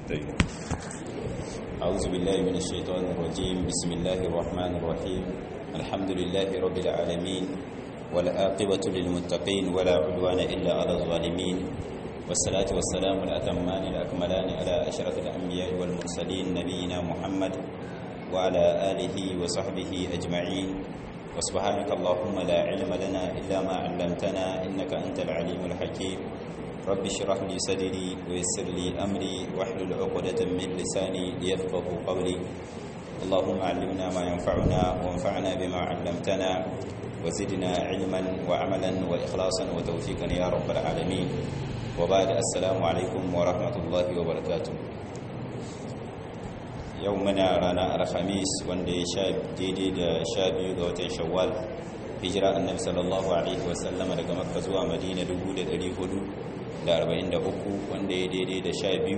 طيب أعوذ بالله من الشيطان الرجيم بسم الله الرحمن الرحيم الحمد لله رب العالمين والعاقبة للمتقين ولا عدوان إلا على الظالمين والصلاة والسلام الأتمان الأكملان على أشرف الأنبياء والمرسلين نبينا محمد وعلى آله وصحبه أجمعين وسبحانك اللهم لا علم لنا إلا ما علمتنا إنك أنت العليم الحكيم رب اشرح لي صدري ويسر لي أمري واحلل عقدة من لساني ليفقهوا قولي اللهم علمنا ما ينفعنا وانفعنا بما علمتنا وزدنا علما وعملا وإخلاصا وتوفيقا يا رب العالمين وبعد السلام عليكم ورحمة الله وبركاته يومنا رانا الخميس وندي شاب جديد شاب يوغوتين شوال هجرة النبي صلى الله عليه وسلم daga Makka zuwa Madina 1443 wanda ya daidai da 12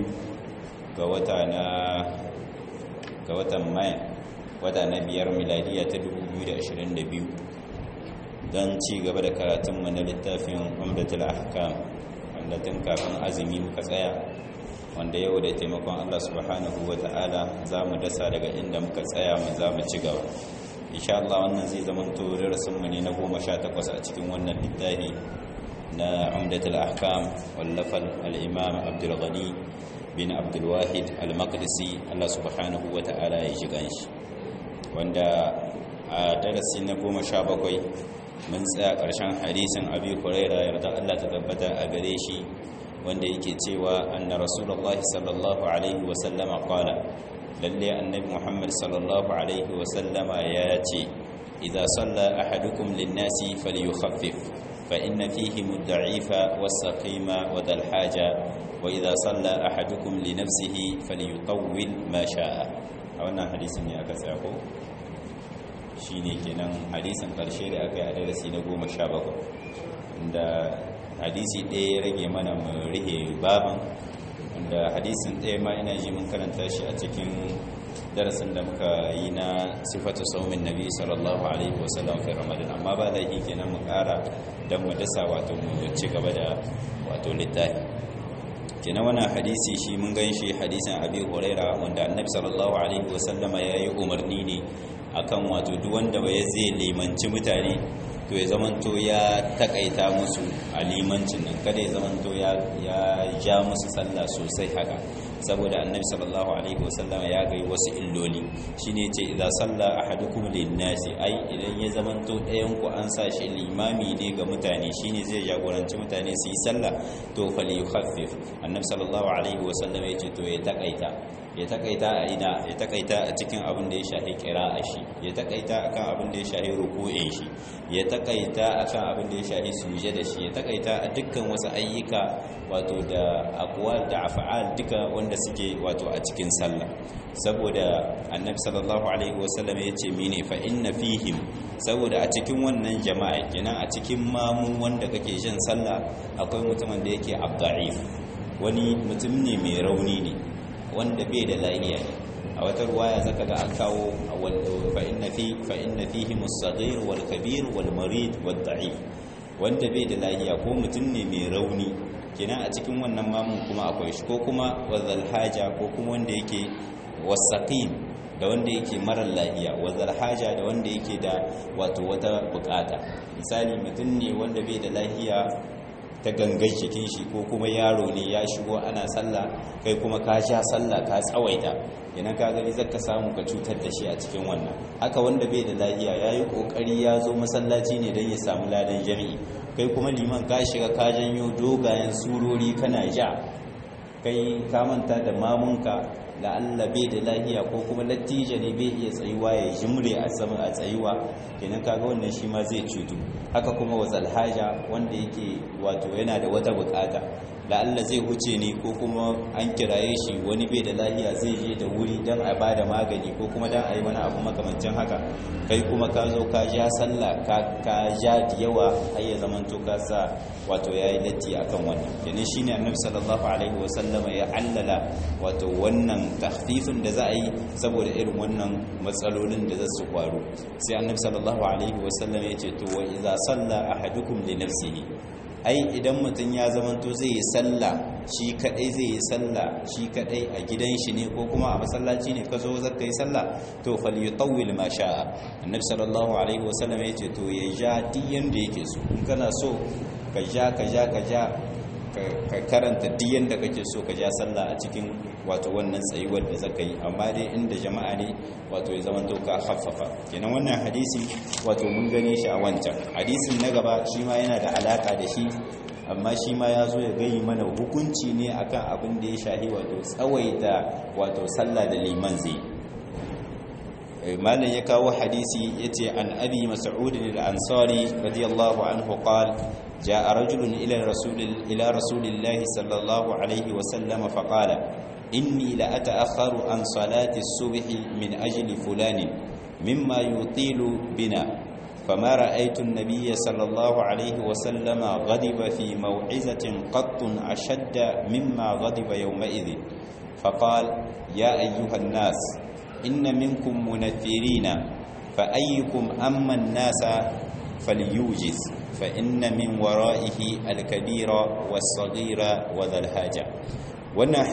ga watan Mai wata na biyar miladiya ta 2022 don ci gaba da karatunmu na littafin Umdatul Ahkam wanda tun kafin azumi muka tsaya wanda yau da taimakon Allah subhanahu wa ta'ala za mu dasa daga inda muka tsaya mu za mu ci gaba insha Allah wannan zai zama to darasinmu ne na 18 a cikin wannan littafi na Umdatul Ahkam wallafal al-Imam Abdul Ghani bin Abdul Wahid al-Maqdisi Allah subhanahu wa ta'ala ya ji ganshi wanda a darasi na 17 mun tsaya ƙarshen hadisin Abi Hurairah yarda Allah ta tabbata a gare shi wanda yake cewa anna rasulullahi sallallahu alaihi wa sallama qala lalle annabi Muhammad sallallahu alaihi wa sallama ya ce idza salla ahadukum lin-nasi falyukhaffif fa inna fihim ad-da'ifa was-saqima wa dal-haja wa idza salla ahadukum li nafsihi falyutawwil ma sha'a a wannan hadisin ne aka tsaya ko shine kenan hadisin karshe da aka yi a darasi na 17 inda hadisi ɗaya ya rage mana mu rihe baban wanda hadisin ɗaya ma ina ji mun karanta shi a cikin darasin da muka yi na sifatu saumin nabi sallallahu alaihi wasallam fi ramadan amma ba laifi kenan mu ƙara don mu dasa wato mu ci gaba da wato littafi kenan wannan hadisi shi mun gan shi hadisin abi huraira wanda annabi sallallahu alaihi wasallama ya yi umarni ne akan wato duk wanda bai zai limanci mutane to ya zamanto ya takaita musu a limancin nan kada ya zamanto ya ja musu sallah sosai haka saboda annabi sallallahu alaihi wasallam ya ga wasu illoli shine yace idza salla ahadukum lin-nasi ai idan ya zamanto ɗayan ku an sa shi limami ne ga mutane shine zai jagoranci mutane su yi sallah to falyukhaffif annabi sallallahu alaihi wasallam yace to ya takaita a ina ya takaita a cikin abin da ya shahi qira'a shi ya takaita akan abin da ya shahi ruku'in shi ya takaita akan abin da ya shahi sujada shi ya takaita a dukkan wasu ayyuka wato da aqwal da af'al duka wanda suke wato a cikin sallah saboda annabi sallallahu alaihi wasallam yace mene fa inna fihim saboda a cikin wannan jama'a kenan a cikin mamu wanda kake jin sallah akwai mutumin da yake abda'if wani mutum ne mai rauni ne wanda bai da lafiya ne a wata ruwaya zaka ga an kawo fa inna fihi as-saghir wal kabir wal marid wad da'if wanda bai da lafiya ko mutum ne mai rauni kenan a cikin wannan mamun kuma akwai shi ko kuma wazal haja ko kuma wanda yake wasaqim da wanda yake marar lafiya wazal haja da wanda yake da wato wata bukata misali mutum ne wanda bai da lafiya ta gangan jikin shi ko kuma yaro ne ya shigo ana sallah kai kuma ka sha sallah ka tsawaita yana ka gani zaka samu ka cutar da shi a cikin wannan haka wanda bai da lafiya yayi kokari ya zo masallaci ne dan ya samu ladan jami'i kai kuma liman ka shiga ka janyo dogayen surori kana ja kai ka manta da mamunka da Allah bai da lafiya ko kuma latija ne bai iya tsayuwa ya jimre a sama a tsayuwa kenan kaga wannan shi ma zai cutu haka kuma wazal haja wanda yake wato yana da wata bukata da Allah zai huce ne ko kuma an kiraye shi wani bai da lafiya zai je da wuri dan a bada magani ko kuma dan a yi wani abu makamancin haka kai kuma ka zo ka ja sallah ka ja da yawa har ya zamanto ka sa wato yayi latti akan wannan kenan shine annabi sallallahu alaihi wasallama ya allala wato wannan takhfifin da za a yi saboda irin wannan matsalolin da za su faru sai annabi sallallahu alaihi wasallam ya ce to wa idza salla ahadukum li nafsihi ai idan mutun ya zamanto zai yi sallah shi kadai zai yi sallah shi kadai a gidan shi ne ko kuma a masallaci ne ka zo zaka yi sallah to falyutawwil ma sha'a. annabi sallallahu alaihi wasallam yace to ya ja diyan da yake so, in kana so ka ja ka karanta diyan da kake so ka ja sallah a cikin wato wannan tsayuwar da zaka yi, amma dai inda jama'a ne wato ya zama to ka haffafa. kenan wannan hadisi wato mun gane shi a wancan hadisin na gaba shi ma yana da alaka da shi, amma shi ma ya zo ya gayi mana hukunci ne akan abin da ya shahi wato tsawaita wato sallah da liman zai. malam ya kawo hadisi yace an abi mas'ud al-ansari radiyallahu anhu qala jaa rajulun ila rasulillahi sallallahu alayhi wa sallam faqala inni la ata'akhkharu an salati as-subhi min ajli fulan mimma yutilu bina فما رأيت النبي صلى الله عليه وسلم غضب في موعظة قط أشد مما غضب يومئذ فقال يا أيها الناس إن منكم منفرين فأيكم أما الناس فليوجز فإن من ورائه الكبير والصغير وذا الحاجة. وانا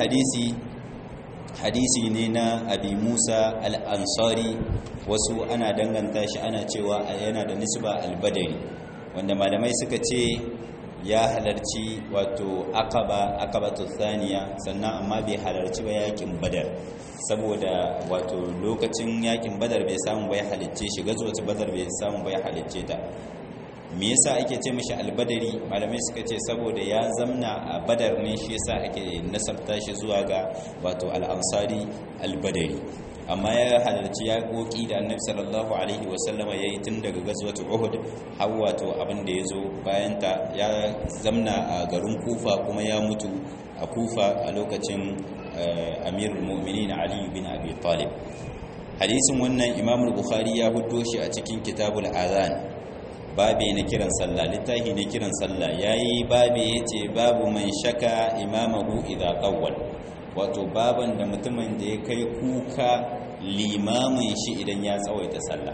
hadisi ne na abi musa al'ansari, wasu ana danganta shi ana cewa yana da nisba albadari, wanda malamai suka ce ya halarci wato akabatu thaniya, sannan amma bai halarci ba yakin badar, saboda wato lokacin yakin badar bai samu bai halicce shi, gazwatu badar bai samu bai halicce ta. me yasa ake ce mashi albadari? malamai suka ce saboda ya zamna a badar ne, shi yasa ake nasabta shi zuwa ga wato al'ansari albadari. amma ya halarci ya koki da annabi sallallahu alaihi wasallama yayi tun daga gazwatu uhud har wato abin da yazo bayan ta. ya zamna a garin kufa kuma ya mutu a kufa a lokacin amirul mu'minin ali bin abi talib. hadisin wannan imam al-bukhari ya huddo shi a cikin kitabul azan, babe na kiran sallah, littafi na kiran sallah. yayi babe yace babu man shaka imamahu idza qawwal, wato baban da mutumin da ya kai kuka limamin shi idan ya tsawaita sallah.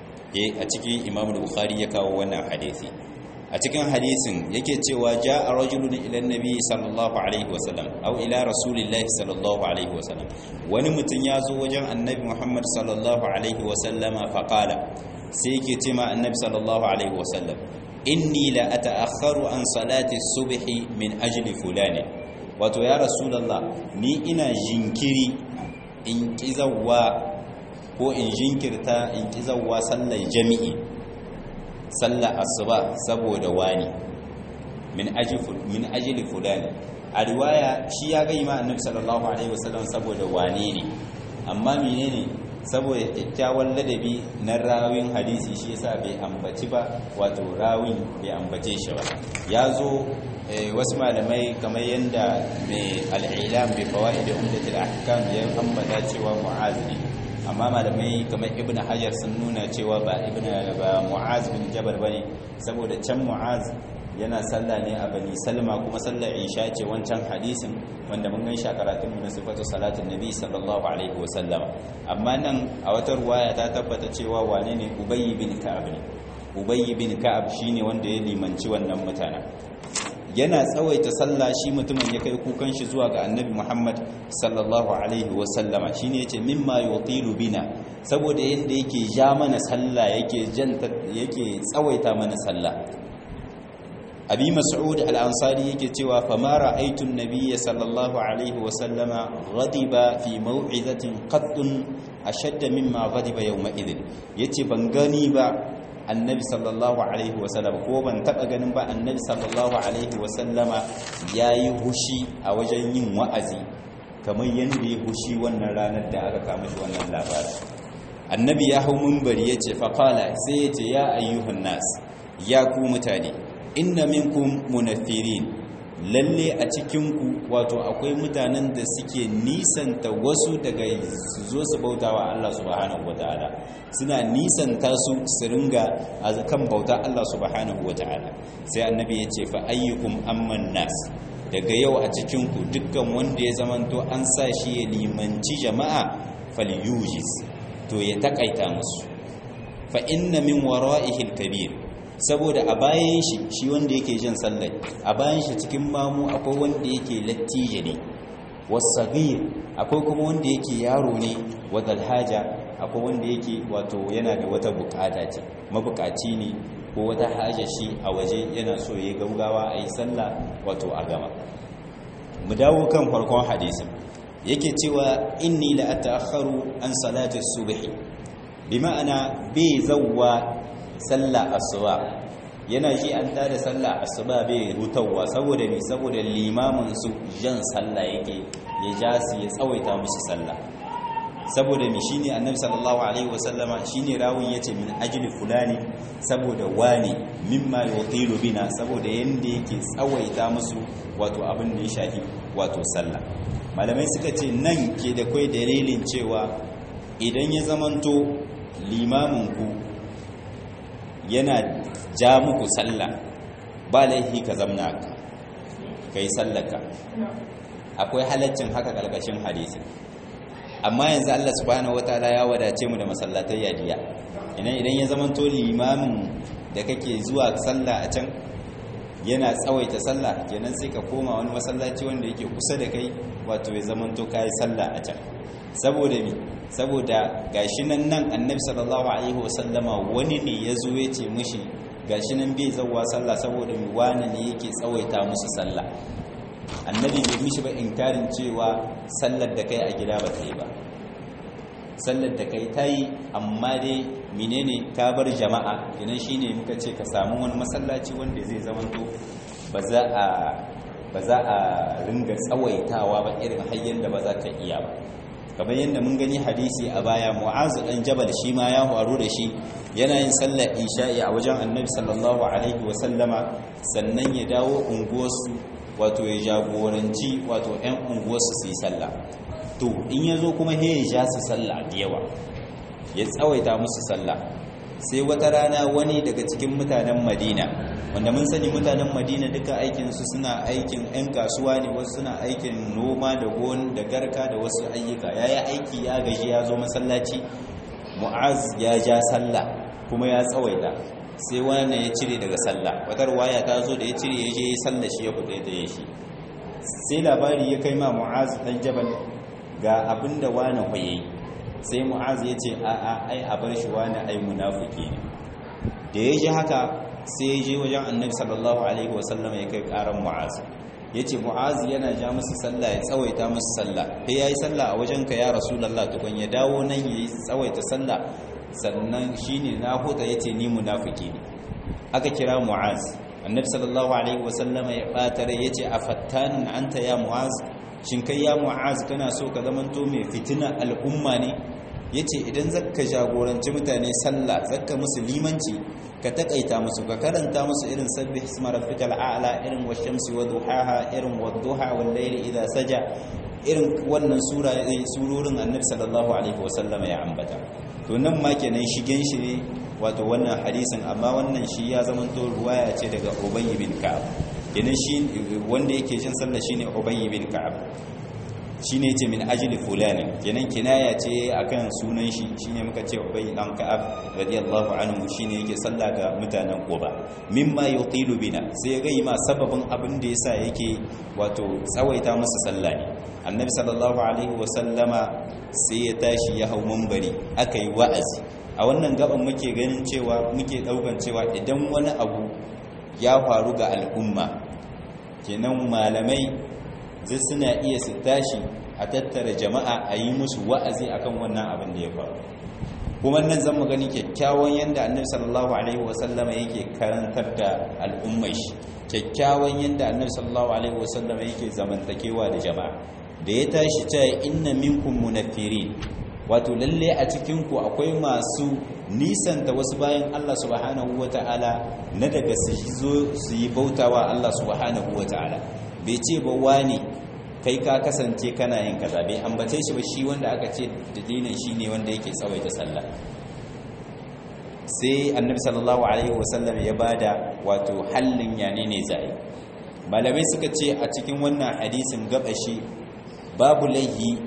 a cikin imam al-bukhari ya kawo wannan hadisi. a cikin hadisin yake cewa ja'a rajulun ila annabi sallallahu alaihi wasallam aw ila rasulillahi sallallahu alaihi wasallam, wani mutum ya zo wajen annabi muhammad sallallahu alaihi wasallama faqala, sai yake ce ma annabi sallallahu alaihi wasallam inni la ata'akhkharu an salati subhi min ajli fulani, wato ya rasulullah ni ina jinkiri in kizawa ko in jinkirta in kizawa sallar jami'i, sallar asuba saboda wani min ajli fulani. a riwaya shi ya ga ma annabi sallallahu alaihi wasallam saboda wane ne, amma menene saboda kyakkyawan ladabi na rawin hadisi shi yasa bai ambaci ba, wato rawin bai ambace shi ba. ya zo wasu malamai kamar yadda mai al'ilam bai fawaid umdatul ahkam ya ambata cewa mu'az ne, amma malamai kamar ibnu hajar sun nuna cewa ba mu'az bin jabal bane, saboda can mu'az yana sallah ne a bani salma, kuma sallar isha ce wancan hadisin wanda mun gan shakaratun na sifatu salatin nabi sallallahu alaihi wasallam. amma nan a wata ruwaya ta tabbata cewa wane ne ubayy bin ka'ab ne. ubayy bin ka'ab shine wanda ya limanci wannan mutanen. yana tsawaita sallah shi mutumin ya kai kukan shi zuwa ga annabi muhammad sallallahu alaihi wasallama, shine yace mimma yutilu bina, saboda yanda yake ja mana sallah, yake tsawaita mana sallah. abi mas'ud al-ansari yake cewa fa ma ra'aytu an-nabiyya sallallahu alaihi wa sallama ghadiba fi maw'izatin qattun ashadda mimma ghadiba yawma idhin, yace ban gani ba annabi sallallahu alaihi wa sallam, ko ban taba ganin ba annabi sallallahu alaihi wa sallama yayi hushi a wajen yin wa'azi kamar yanda ya hushi wannan ranar da aka kama shi wannan labarin. annabi ya hau minbari yace fa qala, sai yace ya ayyuhan nas, ya ku mutane, inna minkum munaffirin, lalle a cikinku wato akwai mutanen da suke nisanta wasu daga su zo su bautawa Allah subhanahu wataala, suna nisanta su ringa kan bauta Allah subhanahu wataala. sai annabi ya ce fa ayyukum amman nas, daga yau a cikinku dukkan wanda ya zamanto an sa shi ya limanci jama'a falyujiz, to ya takaita musu. fa inna min wara'ihi al-kabir, saboda a bayan shi wanda yake jin sallah a bayan shi cikin mamu akwai wanda yake lattije ne wasagir akwai kuma wanda yake yaro ne wadal haja akwai wanda yake wato yana da wata bukata ce mabukaci ne ko wata haja shi a waje yana so ya gaugawa a yi sallah wato a gama. Mu dawo kan farkon hadisin yake cewa inni la ata'akharu an salati subhi bi ma'ana bai zawwa sallah asuba yana shi an tada sallah asuba bai hutawa saboda ni saboda limamin su jan sallah yake ya ja su ya tsawaita musu sallah saboda mi shine annabi sallallahu alaihi wasallama shine rawun yace min ajli fulani saboda wani mimma yutilu bina saboda yanda yake tsawaita musu wato abin da ya shafi wato sallah. Malamai suka ce nan ke da kai dalilin cewa idan ya zamanto limamin ku yana ja muku sallah ba laifi ka zamna kai sallaka akwai halaccin haka kalkashin hadisi. Amma yanzu Allah subhanahu wataala ya wadace mu da masallatai yadiya idan ya zamanto limamin da kake zuwa sallah a can yana tsawaita sallah kenan sai ka koma wani masallaci wanda yake kusa da kai wato ya zamanto kai sallah a can saboda mi saboda gashi nan annabi sallallahu alaihi wasallama wani ne yazo ya ce mishi gashi nan bai zawwa sallah saboda mi wani ne yake tsawaita musu sallah. Annabi bai mishi ba inkarin cewa sallar da kai a gida ba ta yi ba sallar da kai ta yi amma dai menene ka bar jama'a idan shine muka ce ka samu wani masallaci wanda zai zamanto ba za a ringa tsawaitawa ba irin hayyan da ba za ka iya ba kamar yadda mun gani hadisi a baya Mu'az dan Jabal shi ma ya faru da shi yana yin sallar isha'i a wajen Annabi sallallahu alaihi wasallama sannan ya dawo unguwarsu wato ya jagoranci wato 'yan unguwarsu su yi sallah to in ya zo kuma ya ja su sallah da yawa ya tsawaita musu sallah sai wata rana wani daga cikin mutanen Madina wanda mun sani mutanen Madina duka aikinsu suna aikin 'yan kasuwa ne wasu suna aikin noma da gon da garka da wasu ayyuka ya yi aiki ya gaji ya zo masallaci Mu'az ya ja sallah kuma ya tsawaita sai wani ya cire daga sallah wata ruwaya ta zo da ya cire ya je ya sallah shi ya kuɗe da ya shi sai labari ya kai ma Mu'az dan Jabal ga abinda wani kwaye sai Mu'az ya ce ai a bar shi wani ai munafiki ne da ya ji haka sai ya je wajen Annabi sallallahu alaihi wasallam ya kai karan Mu'az ya ce Mu'az yana ja musu sallah ya tsawaita musu sallah sai ya yi sallah a wajenka ya Rasulullah tukun ya dawo nan ya yi tsawaita sallah sannan shine na huta yace ni munafiki ne aka kira Mu'az Annabi sallallahu alaihi wasallama ya batare yace afattanun anta ya Mu'az shin kai ya Mu'az kana so ka zamanto mai fitina al'umma ne yace idan zaka jagoranci mutane sallah zaka musu limanci ka takaita musu ka karanta musu irin sabbih isma rabbikal a'la irin washamsi waduhaha irin wadduha wal layli idha saja irin wannan surorin Annabi sallallahu alaihi wasallama ya ambata to nan ma kenan shigen shi ne wato wannan hadisin amma wannan shi ya zamanto ruwaya ce daga Ubay bin Ka'ab kenan shi wanda yake jin sallah shine Ubay bin Ka'ab shine yace min ajli fulani kenan kinaya ce akan sunan shi shine muka ce Ubay dan Ka'ab radiyallahu anhu shine yake sallah ga mutanen Quba mimma yutilu bina sai ga ma sababin abin da yasa yake wato tsawaita masa sallah ne Annabi sallallahu alaihi wasallama sai ya tashi ya hau mambari aka yi wa'azi a wannan gaban muke ganin cewa muke daukan cewa idan wani abu ya faru ga al'umma kenan malamai zai suna iya su tashi a tattara jama'a a yi musu wa'azi akan wannan abin da ya faru kuma nan zan gani kyakkyawan yanda Annabi sallallahu alaihi wasallama yake karantar da al'ummai shi kyakkyawan yanda Annabi sallallahu alaihi wasallama yake zamantakewa da jama'a da ya tashi ta inna minkum munafirin wato lalle a cikin ku akwai masu nisanta wasu bayan Allah subhanahu wataala na daga su zo su yi bautawa Allah subhanahu wataala bai ce ba wani kai ka kasance kana yin kaza bai ambace shi ba shi wanda aka ce dalilin shi ne wanda yake tsawaita sallah sai Annabi sallallahu alaihi wasallam ya bada wato hallin yane ne zai malamai suka ce a cikin wannan hadisin gabashi babu laihi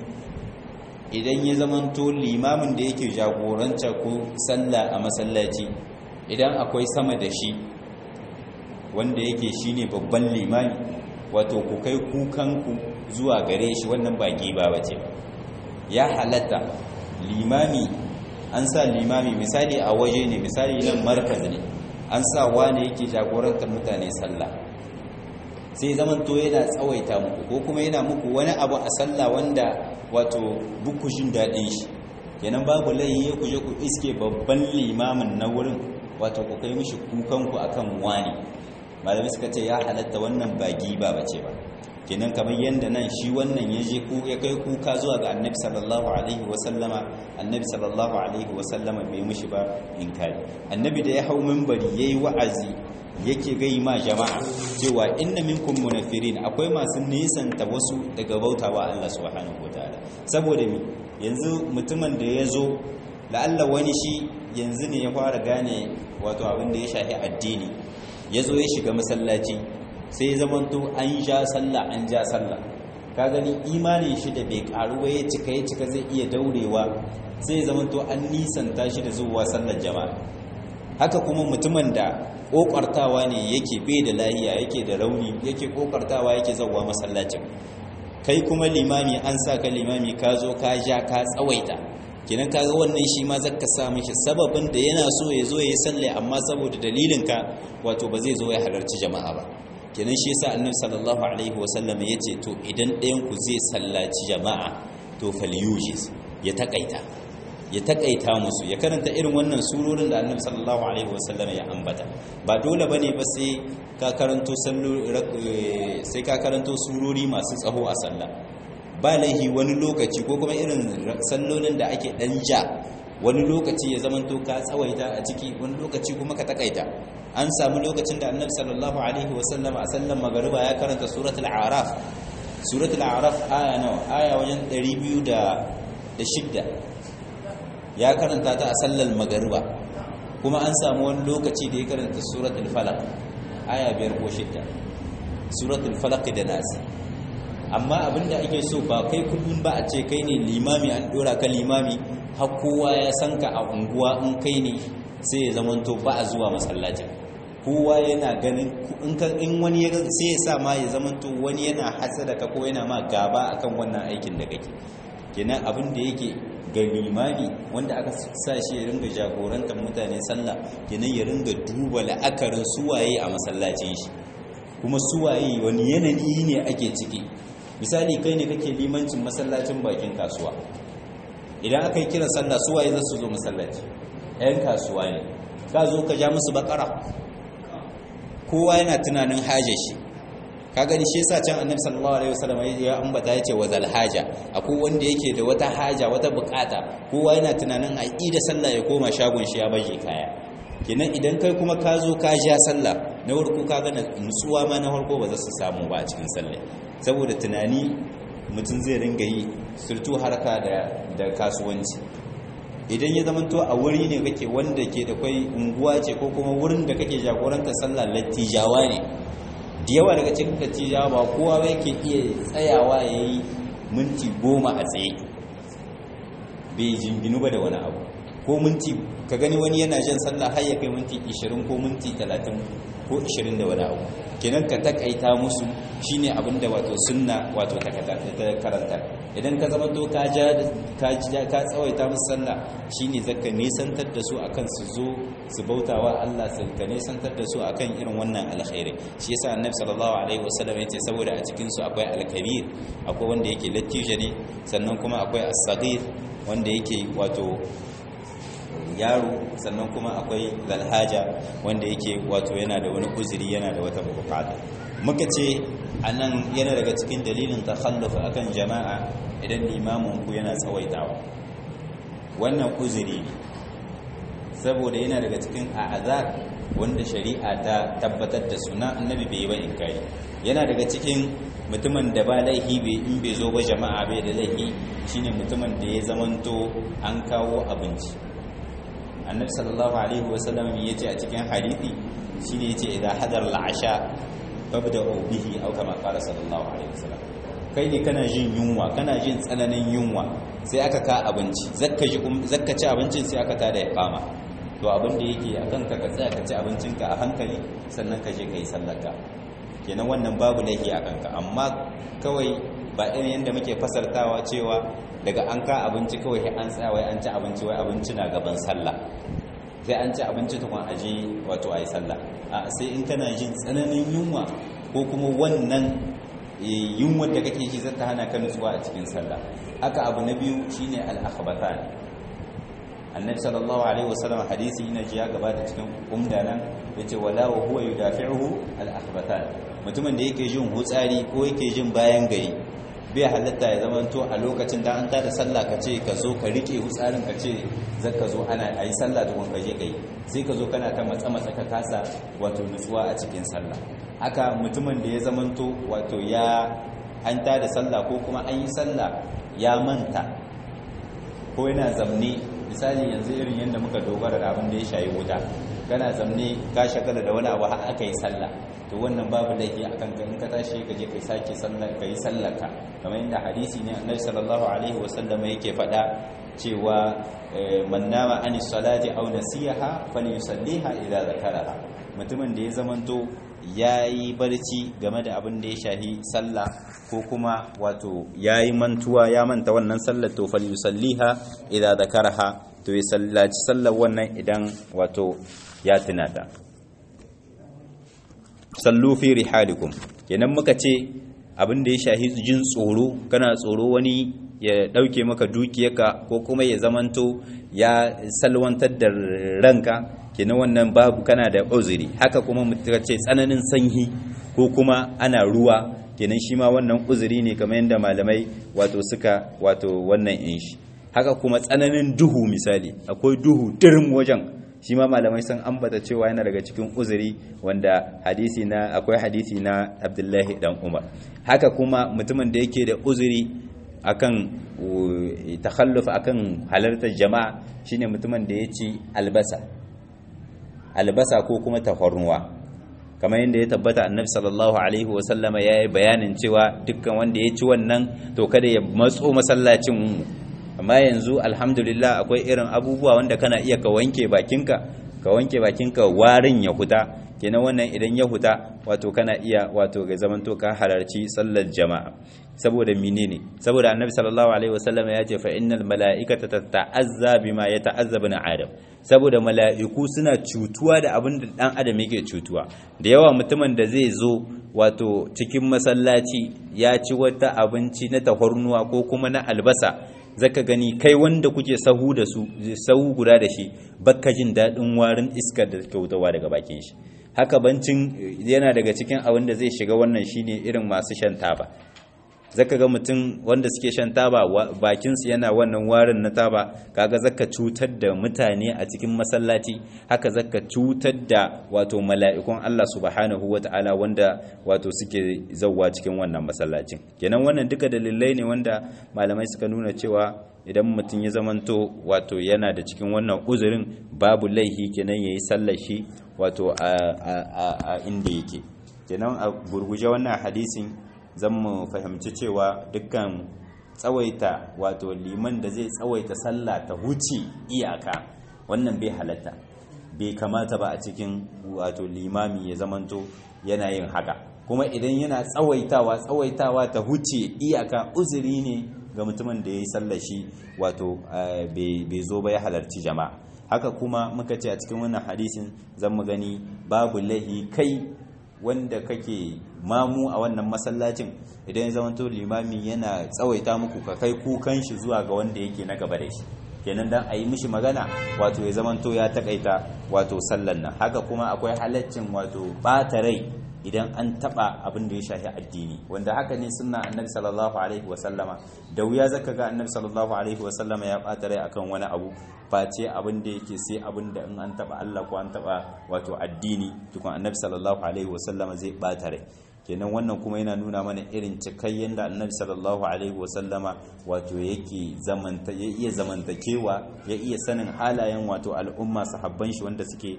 idan ya zamanto limamin da yake jagoranta ko sallah a masallaci idan akwai sama da shi wanda yake shine babban limami wato ku kai kukanku zuwa gare shi, wannan ba giba bace. Ya halatta limami, an sa limami misali a waje ne, misali nan markaz ne, an sa wane yake jagorantar mutane sallah, sai zaman to yana tsawaita muku ko kuma yana muku wani abu a sallah wanda wato buku jin daɗin shi, kenan babu laihi ku je ku iske babban limamin na wurin, wato ku kai mishi kukanku akan wani. malami suka ce ya halatta, wannan ba giba bace ba. kenan kamar yanda nan shi wannan ya kai kuka zuwa ga annabi sallallahu alaihi wasallama, annabi sallallahu alaihi wasallama bai mishi ba inkari. annabi da ya hau minbari yayi wa'azi yake gai ma jama'a cewa inna minkum munafirin, akwai masu nisanta wasu daga bautawa Allah subhanahu wataala. saboda mi yanzu mutumin da ya zo la'alla wani shi yanzu ne ya fara gane wato abin da ya shafi addini, ya zo ya shiga masallaci sai ya zamanto an ja sallah, ka gani imanin shi da bai karu ba ya cika zai iya daurewa, sai ya zamanto an nisanta shi da zuwa sallar jama'a. haka kuma mutumin da kokartawa ne yake bai da lahiya, yake da rauni, yake kokartawa yake zawwa masallacin, kai kuma limami an sa ka limami ka zo ka ja ka tsawaita, kenan kaga wannan shi ma zaka sa mishi sababin da yana so ya zo ya yi sallah, amma saboda dalilin ka wato ba zai zo ya halarci jama'a ba. kenan shi yasa annabi sallallahu alaihi wasallam yace to idan ɗayan ku zai sallaci jama'a to falyujiz, ya takaita musu, ya karanta irin wannan surorin da annabi sallallahu alaihi wasallam ya ambata. ba dole bane ba sai ka karanto surori masu tsaho a sallah. ba laihi wani lokaci ko kuma irin sallolin da ake dan ja, wani lokaci ya zamanto ka tsawaita a ciki, wani lokaci kuma ka takaita. an samu lokacin da annabi sallallahu alaihi wasallam a sallan magariba ya karanta suratul a'raf aya nawa, aya wajen 206 ya karanta ta a sallar magariba. kuma an samu wani lokaci da ya karanta suratul falaq aya 5 ko 6, suratul falaq da nas. amma abinda ake so ba kai kullum ba a ce kai ne limami, an dora ka limami har kowa ya san ka a unguwa, in kai ne sai ya zamanto ba a zuwa masallacin, kowa yana ganin in wani ya sai ya sa ma ya zamanto wani yana hasada ka ko yana ma gaba akan wannan aikin da kake. kenan abin da yake ga limami wanda aka sa shi ya ringa jagorantar mutane sallah, kenan ya ringa duba la'akarin suwaye a masallacin shi, kuma suwaye wani yanayi ne ake ciki. misali kai ne kake limancin masallacin bakin kasuwa, idan aka yi kiran sallah suwaye za su zo masallaci, 'yan kasuwa ne, ka zo ka ja musu bakara, kowa yana tunanin hajar shi. ka gani shi yasa can annabi sallallahu alaihi wasallam ya ambata yace wa zal haja, akwai wanda yake da wata haja, wata bukata, kowa yana tunanin a ida sallah ya koma shagon shi ya baje kaya. kenan idan kai kuma ka zo ka ja sallah na farko, ka ga nutsuwa ma na farko ba za su samu ba a cikin sallah, saboda tunani mutum zai ringa yi, surtu harka da kasuwanci. idan ya zamanto a wuri ne kake wanda ke da kai unguwa ce ko kuma wurin da kake jagorantar sallah lattijawa ne, da yawa daga cikin lattijawa ba kowa ba yake iya tsayawa ya yi minti 10 a tsaye bai jinginu ba da wani abu, ko minti ka gani wani yana jan sallah har ya kai minti 20 ko minti 30 ko 20 da wani abu. kenan ka takaita musu shine abin da wato sunna wato ta karanta. idan ka zama to ka tsawaita musu sallah, shine zaka nisantar da su akan su zo su bautawa Allah, su ka nisantar da su akan irin wannan alkhairi. shi yasa annabi sallallahu alaihi wasallam yace saboda a cikin su akwai alkabir, akwai wanda yake lattijo ne, sannan kuma akwai as-saghir wanda yake wato yaro, sannan kuma akwai zalhaja wanda yake wato yana da wani uzuri, yana da wata bukata. muka ce anan yana daga cikin dalilin takhalluf akan jama'a idan limamin ku yana tsawaitawa, wannan uzuri ne, saboda yana daga cikin a'azar wanda shari'a ta tabbatar da suna annabi bai yi ba inkari. yana daga cikin mutumin da ba laihi in bai zo ba jama'a bai da laihi, shine mutumin da ya zamanto an kawo abinci. annabi sallallahu alaihi wasallam yace a cikin hadisi shine yace idan hadar al'asha fabda'u bihi aw kama qala sallallahu alaihi wasallam. kai ne kana jin yunwa, kana jin tsananin yunwa, sai aka ka abinci, zakka ci abincin sai aka tada iqama, to abin da yake akan ka tsaya ka ci abincinka a hankali sannan ka je ka yi sallarka kenan wannan babu laifi a kanka. Amma kawai ba irin yadda muke fasartawa cewa daga an ka abinci kawai an tsaya wai an ci abinci wai abinci na gaban sallah sai an ci abinci tukun aje wato ayi sallah a sai in kana jin tsananin yunwa ko kuma wannan yunwa da kake ji zata hana ka nutsuwa a cikin sallah. Haka abu na biyu shine al-akhbathan. Annabi sallallahu alaihi wasallam hadisi ina ji ya gabata cikin umdanan yace wala wa huwa yudafi'uhu al-akhbathan, mutumin da yake jin hutsari ko yake jin bayan gari bai halatta ya zamanto a lokacin da an tada sallah ka ce ka zo ka rike hutsarin ka ce zaka zo ana ayi sallah tukun ka je kai sai ka zo kana ta matsa ka kasa wato nutsuwa a cikin sallah. Haka mutumin da ya zamanto wato ya an tada sallah ko kuma an yi sallah ya manta ko yana zamne, misali yanzu irin yadda muka dogara da abin da ya shayi wuta, kana zamne ka shagala da wani abu har aka yi sallah, to wannan babu laifi akan ka in ka tashi ka je kai sake sallar ka yi sallarka, kamar yadda hadisi ne annabi sallallahu alaihi wasallam yake faɗa cewa man nama anis salati aw nasiha falyusalliha idza zakaraha, mutumin da ya zamanto yayi barci game da abin da ya shahi sallah ko kuma wato yayi mantuwa ya manta wannan sallar, to falyusalliha idza zakaraha, to ya sallaci sallar wannan idan wato ya tunata. Sallu fi rihalikum, kenan muka ce abin da ya shahi jin tsoro, kana tsoro wani ya dauke maka dukiyarka ko kuma ya zamanto ya salwantar da ranka, kenan wannan babu, kana da uzuri. Haka kuma muka ce tsananin sanyi ko kuma ana ruwa, kenan shi ma wannan uzuri ne kamar yadda malamai wato suka wato wannan in shi. Haka kuma tsananin duhu, misali akwai duhu dirim wajen, shi ma malamai sun ambata cewa yana daga cikin uzuri wanda akwai hadisi na Abdullahi dan Umar. Haka kuma mutumin da yake da uzuri akan takhalluf akan halartar jama'a shine mutumin da ya ci albasa ko kuma tafarnuwa, kamar yadda ya tabbata annabi sallallahu alaihi wasallama ya yi bayanin cewa dukkan wanda ya ci wannan to kada ya matso masallacin mu. Amma yanzu alhamdulillah akwai irin abubuwa wanda kana iya ka wanke bakinka warin ya huta, kenan wannan idan ya huta wato kana iya wato ga zamanto ka halarci sallar jama'a. Saboda menene? Saboda annabi sallallahu alaihi wasallam ya ce fa innal mala'ikata tata'azza bima yata'azzabu na adam, saboda mala'iku suna cutuwa da abin da dan adam yake cutuwa. Da yawa mutumin da zai zo wato cikin masallaci ya ci wata abinci na tahornuwa ko kuma na albasa, zaka gani kai wanda kuke sahu guda da shi baka jin daɗin warin iskar da take fitowa daga bakin shi. Haka bancin yana daga cikin abin da zai shiga wannan shine irin masu shan taba, zaka ga mutum wanda suke shan taba bakinsu yana wannan warin na taba, kaga zaka cutar da mutane a cikin masallaci, haka zaka cutar da wato mala'ikun Allah subhanahu wata'ala wanda wato suke zawwa cikin wannan masallacin. Kenan wannan duka dalilai ne wanda malamai suka nuna cewa idan mutum ya zamanto wato yana da cikin wannan uzurin babu laihi kenan yayi sallar shi wato a inda yake. Kenan a gurguje wannan hadisin zan mu fahimci cewa dukkan tsawaita wato liman da zai tsawaita sallah ta huce iyaka wannan bai halatta, bai kamata ba a cikin wato limami ya zamanto yana yin haka. Kuma idan yana tsawaitawa ta huce iyaka uzuri ne ga mutumin da ya yi sallar shi wato bai zo ba ya halarci jama'a. Haka kuma muka ce a cikin wannan hadisin zan mu gani babu lahi kai wanda kake mamu a wannan masallacin, idan ya zamanto limami yana tsawaita muku ka kai kukan shi zuwa ga wanda yake na gaba da shi, kenan dan a yi mishi magana wato ya zamanto ya takaita wato sallan nan. Haka kuma akwai halaccin wato bata rai idan an taba abin da ya shafi addini, wanda haka ne sunna annabi sallallahu alaihi wasallama. Da wuya zaka ga annabi sallallahu alaihi wasallama ya bata rai akan wani abu face abin da yake sai abin da in an taba Allah ko an taba wato addini tukun annabi sallallahu alaihi wasallama zai bata rai. kenan wannan kuma yana nuna mana irin cikayyen da annabi sallallahu alaihi wasallama wato yake iya zamantakewa, ya iya sanin halayen wato al'umma sahabban shi wanda suke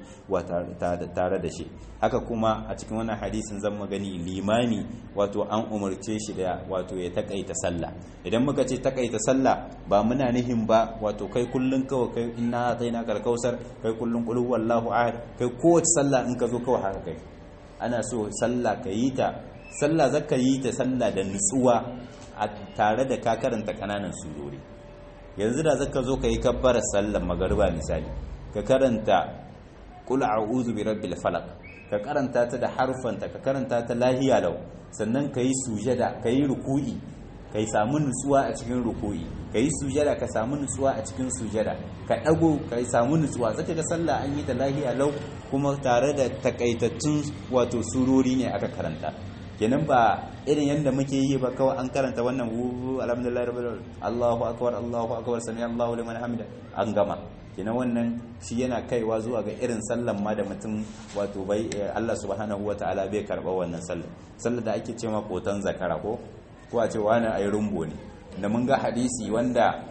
tare da shi. Haka kuma a cikin wannan hadisin zan magani limami wato an umarce shi da wato ya takaita sallah. Idan muka ce takaita sallah ba muna nihin ba wato kai kullun kawai kai inna ataina kal kausar, kai kullun qul huwallahu ahad, kai kowace sallah in ka zo kawai haka kai. Ana so sallah ka yi ta sallah zaka yi ta sallah da nutsuwa tare da ka karanta kananan surori. Yanzu da zaka zo ka yi kabbar sallar magariba misali, ka karanta qul a'udhu birabbil falaq, ka karanta ta da harfanta, ka karanta ta lahiya lau, sannan ka yi sujada, ka yi ruku'i, ka yi samu nutsuwa a cikin ruku'i, ka yi sujada ka samu nutsuwa a cikin sujada, ka dago ka yi samu nutsuwa, zaka ga sallah an yi ta lahiya lau kuma tare da takaitattun wato surori ne aka karanta. Kenan ba irin yadda muke yi ba kawai an karanta wannan alhamdulillah rabbil alamin Allahu akbar sami Allahu liman hamida an gama. Kenan wannan shi yana kaiwa zuwa ga irin sallan ma da mutum wato bai Allah subhanahu wataala bai karba wannan sallar da ake cewa kotan zakara ko a ce wani ayi rumbo ne. Da mun ga hadisi wanda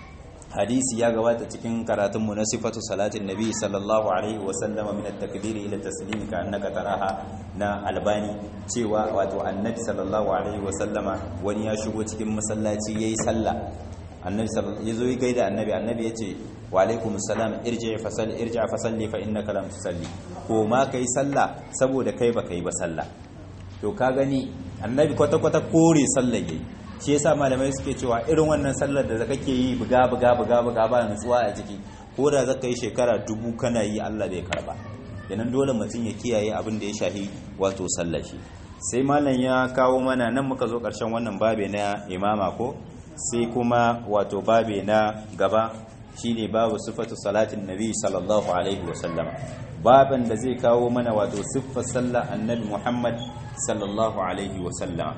hadisi ya gabata cikin karatunmu na sifatu salatin nabi sallallahu alaihi wasallama min at-takbiri ila taslimi ka annaka taraha na albani, cewa wato annabi sallallahu alaihi wasallama wani ya shigo cikin masallaci yayi sallah, annabi yazo ya gaida annabi yace wa alaikumus salam irji fa salli fa innaka lam tusalli, ko ma kai sallah saboda kai baka yi ba sallah. To ka gani annabi kwata kore sallah yayi. Shi yasa malamai suke cewa irin wannan sallar da kake yi buga ba nutsuwa a ciki, ko da zaka yi shekara 1000 kana yi Allah bai karba. Kenan dole mutum ya kiyaye abin da ya shahi wato sallar shi. Sai malam ya kawo mana nan muka zo karshen wannan babe na imama ko sai kuma wato babe na gaba shine babu sifatu salatin nabi sallallahu alaihi wasallam, baban da zai kawo mana wato siffar sallar annabi Muhammad sallallahu alaihi wasallam.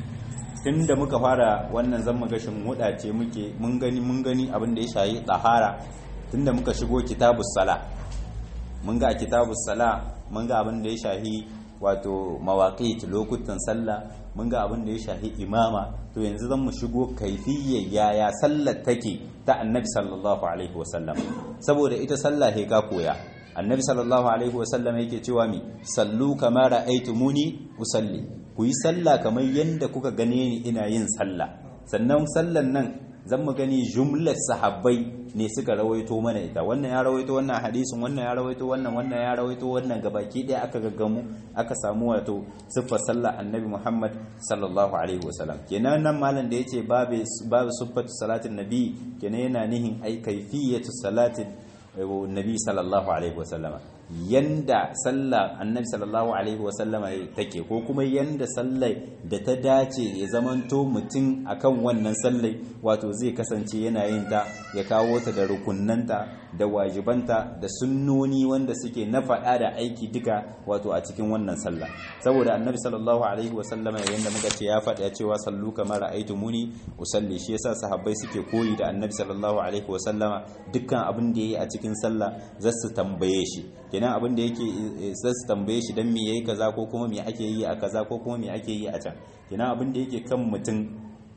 Tunda muka fara wannan zan magashin huda ce muke mun gani abin da ya shayi tahara. Tunda muka shigo kitabus sala mun ga kitabus sala mun ga abin da ya shahi wato mawaqit lokutan sallah, mun ga abin da ya shahi imama. To yanzu zan mu shigo kaifiyya yaya sallar take ta annabi sallallahu alaihi wasallam, saboda ita sallah he ka koya. Annabi sallallahu alaihi wasallam yake cewa mi sallu kama ra'aytumuni usalli, ku yi sallah kamar yanda kuka gane ni ina yin sallah. Sannan sallan nan zan mu gani jumlar sahabbai ne suka rawaito mana ita, wannan ya rawaito wannan hadisin, wannan ya rawaito wannan ya rawaito wannan, gabaki daya aka gaggamu aka samu wato siffar sallah annabi Muhammad sallallahu alaihi wasallam. Kenan nan malam da yace babu siffatu salatin nabi, kenan yana nihin ai kaifiyatu salatin nabi sallallahu alaihi wasallam, yanda sallah annabi sallallahu alaihi wasallam take, ko kuma yanda sallai da ta dace ya zamanto mutum akan wannan sallai wato zai kasance yana yin ta, ya kawo ta da rukunnanta da wajibanta da sunnoni wanda suke na faɗa da aiki duka wato a cikin wannan sallah. Saboda annabi sallallahu alaihi wasallam yanda muka ce ya faɗa cewa sallu kama ra'aytumuni usalli, shi yasa sahabbai suke koyi da annabi sallallahu alaihi wasallama. Dukkan abin da yayi a cikin sallah za su tambaye shi, kenan abin da yake za su tambaye shi dan me yayi kaza ko kuma me ake yi a kaza ko kuma me ake yi a can. Kenan abin da yake kan mutum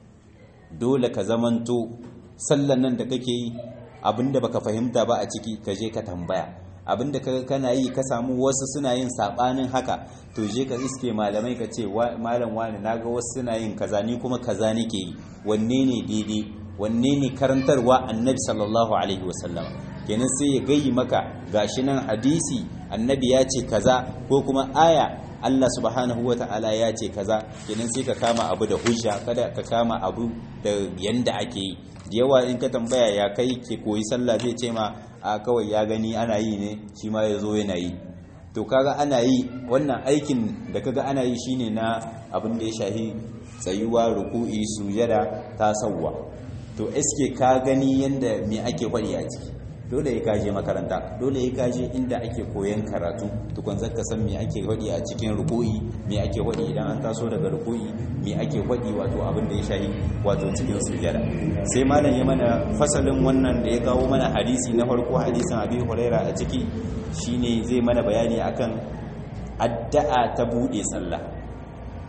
dole ka zamanto sallan nan da kake yi abinda baka fahimta ba a ciki ka je ka tambaya, abinda kaga kana yi ka samu wasu suna yin sabanin haka to je ka iske malamai ka ce malam wani naga wasu suna yin kaza ni kuma kaza nake yi, wanne ne daidai, wanne ne karantarwa annabi sallallahu alaihi wasallam. Kenan sai ya gayi maka gashi nan hadisi annabi ya ce kaza ko kuma aya Allah subhanahu wa ta'ala ya ce kaza. Kenan sai ka kama abu da hujja, kada ka kama abu da yanda ake yi. Yawa in ka tambaya ya kai ke koyi sallah zai ce ma a kawai ya gani ana yi ne shi ma ya zo yana yi. To kaga ana yi wannan aikin da kaga ana yi shine na abin da ya shahi tsayuwa, ruku'i, sujada, tasawwa. To eske ka gani yanda me ake faɗi a ciki? Dole ya kaje makaranta, dole ya kaje inda ake koyan karatu tukun zaka san me ake faɗi a cikin ruku'i, me ake faɗi idan an taso daga ruku'i, me ake faɗi wato abin da ya shahi wato cikin sujada. Sai malam ya mana fasalin wannan da ya kawo mana hadisi na farko, hadisin Abi Huraira a ciki shine zai mana bayani akan addu'a ta bude sallah.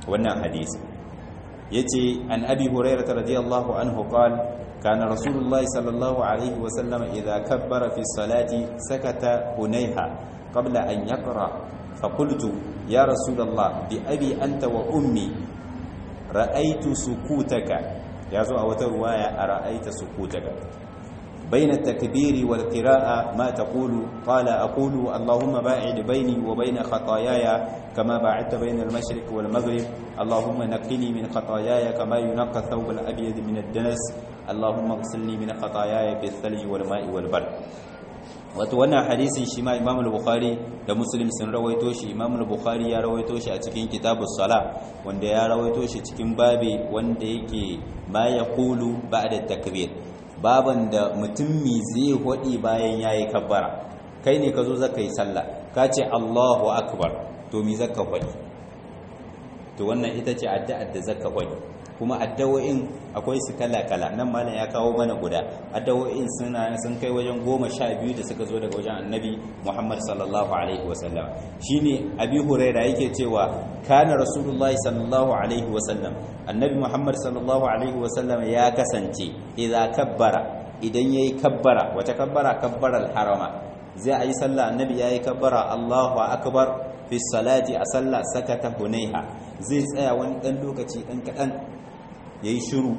wannan hadisi yace an abi hurairah radiyallahu anhu qala kana rasulullahi sallallahu alaihi wa sallam idha kabbara fi salati sakata hunayha qabla an yaqra fa qultu ya rasulullah bi abi anta wa ummi ra'aytu sukutaka yazo a wata ruwaya ra'aita sukutaka بين التكبير والقراءة ما تقول قال أقول اللهم باعد بيني وبين خطاياي كما باعدت بين المشرق والمغرب اللهم نقني من خطاياي كما ينقى الثوب الأبيض من الدنس اللهم اغسلني من خطاياي بالثلج والماء والبرد wato wannan hadisin shi ma Imam al-Bukhari da Muslim sun rawaito shi. Imam al-Bukhari ya rawaito shi a cikin Kitabus Salah, wanda ya rawaito shi cikin babi wanda yake ma yaqulu ba'da takbir, baban da mutum mi zai hodi bayan yayi kabbara. Kai ne ka zo zaka yi sallah ka ce Allahu akbar, to mi zaka hodi? To wannan ita ce addu'ar da zaka hodi. Kuma addu'o'in akwai su kala-kala, nan malam ya kawo mana guda. Addu'o'in sun kai wajen 12 da suka zo daga wajen Annabi Muhammad sallallahu alaihi wasallam. Shine Abi Hurairah yake cewa kana Rasulullahi sallallahu alaihi wasallam, Annabi Muhammad sallallahu alaihi wasallam ya kasance idza kabbara, idan yayi kabbara, wata kabbara kabbaral harama, zai yi sallah Annabi yayi kabbara Allahu akbar fi salati a sallah sakata hunaiha, zai tsaya wani dan lokaci dan kadan yayi shiru,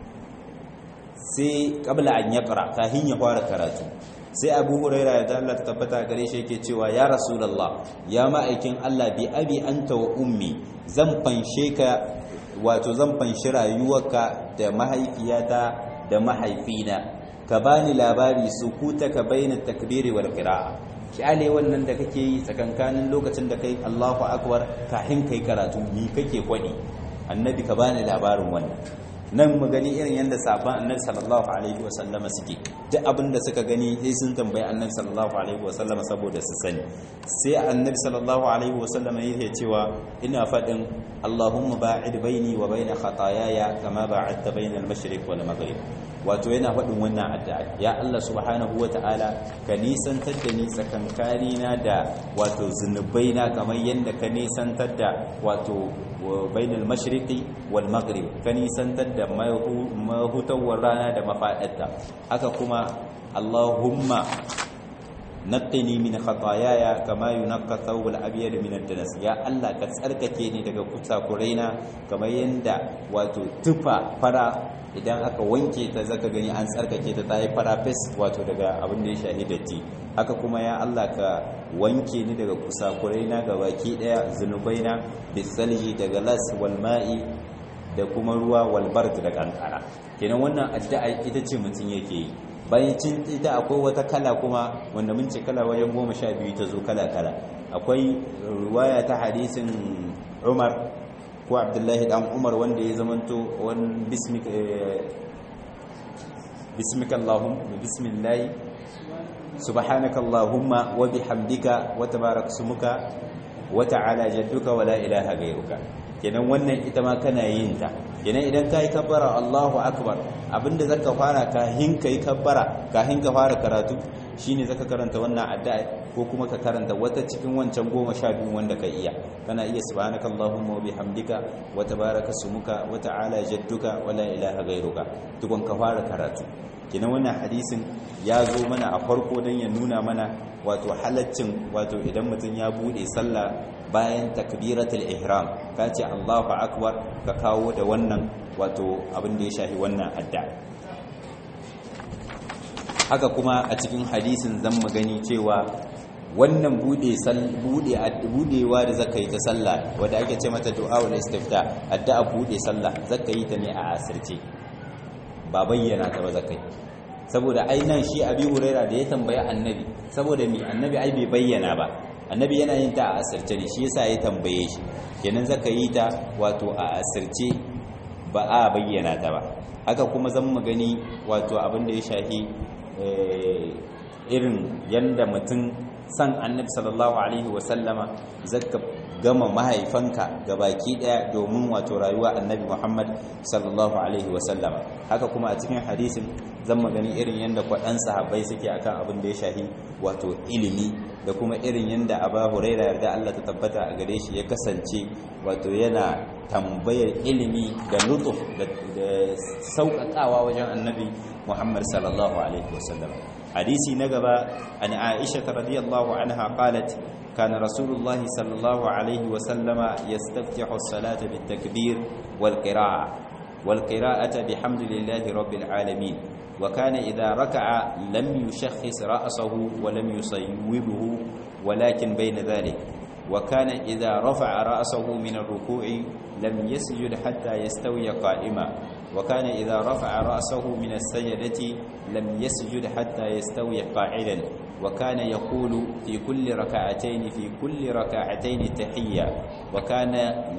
sai kabla an yaqra, kafin ya fara karatu. Sai Abu Hurairah ya Allah ta tabbata gare shi yake cewa ya Rasulullah, ya ma'aikin Allah, bi abi anta wa ummi, zan fanshe ka, wato zan fanshi rayuwarka da mahaifiyata da mahaifina, ka bani labari sukutaka baina takbiri wal qira'a, kyale wannan da kake yi tsakankanin lokacin da kai Allahu akbar kafin kai karatu, ni kake kwadi? Annabi ka bani labarin wannan. Nan mu gani irin yanda sahabban Annabi sallallahu alaihi wasallama suke, duk abin da suka gani sai sun tambayi Annabi sallallahu alaihi wasallama saboda su sani. Sai Annabi sallallahu alaihi wasallama yake cewa ina fadin Allahumma ba'id baini wa baina khataayaya kama ba'adta baina al-mashriq wal maghrib, wato yana fadin wannan addu'a, ya Allah subhanahu wataala ka nisantar da ni tsakankanina da wato zunubaina kamar yanda ka nisantar da wato bainal mashriqi wal maghrib, ka nisantar da mahutawar rana da mafaɗarta. Haka kuma Allahumma naqqini min khataayaya kama yunqqa thawbul abyad min ad-danas, ya Allah ka tsarkake ni daga kusakuraina kamar yanda wato tufa fara idan aka wanke ta zaka gani an tsarkake ta tayi fara fes, wato daga abin da ya shahi datti. Haka kuma ya Allah ka wanke ni daga kusakuraina gabaki daya, zunubaina bisalji daga las wal ma'i da kuma ruwa wal bard da kankara. Kenan wannan addu'a ita ce mutun yake yi. Bayan cin ita akwai wata kala kuma wanda mun ce kala wajen 12 ta zo kala-kala. Akwai riwaya ta hadisin Umar ko Abdullahi dan Umar wanda ya zamanto wan bismika Allahumma bismillah subhanaka Allahumma wa bihamdika wa tabarak smuka wa ta'ala jadduka wa la ilaha ghayruka. Kenan wannan ita ma kana yin ta. Kenan idan kai kabbara Allahu akbar, abinda zaka fara kahin kai kabbara, kahin ka fara karatu shine zaka karanta wannan addu'a, ko kuma ka karanta wata cikin wancan 12 wanda ka iya. Kana iya subhanakallahumma wa bihamdika wa tabaraka smuka wa ta'ala jadduka wa la ilaha ghayruka, tukun ka fara karatu. Kenan wannan hadisin ya zo mana a farko dan ya nuna mana wato halaccin, wato idan mutum ya bude sallah bayan takbiratul ihram ka ce Allahu akbar, ka kawo da wannan wato abin da ya shafi wannan addu'a. Haka kuma a cikin hadisin zan magani cewa wannan budewa da zaka yi ta sallah wanda ake ce mata du'aul istifta, addu'a bude sallah zaka yi ta ne a asirce, ba bayyana ta ba zaka yi. Saboda ai nan shi Abi Hurairah da ya tambaye Annabi, saboda mi Annabi ai bai bayyana ba, Annabi yana yin ta a asirce ne, shi yasa ya tambaye shi. Kenan zaka yi ta wato a asirce, ba a bayyana ta ba. Haka kuma zan magani wato abin da ya shafi irin yanda mutum san Annabi sallallahu alaihi wasallama, zaka gama mahaifanka gabaki daya domin wato rayuwa Annabi Muhammad sallallahu alaihi wasallama. Haka kuma a cikin hadisin zan magani irin yanda kwadan sahabbai suke akan abin da ya shafi wato ilimi, da kuma irin yanda Abu Hurairah yarda Allah ta tabbata a gare shi ya kasance wato yana tambayar ilimi da lutuf da sauƙaƙawa wajen annabi Muhammad sallallahu alaihi wasallam. hadisi na gaba an Aisha radiyallahu anha qalat kana rasulullahi sallallahu alaihi wasallama yastaftihu as-salata bit-takbir wal-qira'ata bihamdillahi rabbil alamin wa kana idha raka'a lam yushakhkhis ra'sahu wa lam yusawwibhu walakin bayna dhalik وكان إذا رفع رأسه من الركوع لم يسجد حتى يستوي قائما وكان إذا رفع رأسه من السجدة لم يسجد حتى يستوي قاعدا وكان يقول في كل ركعتين تحية وكان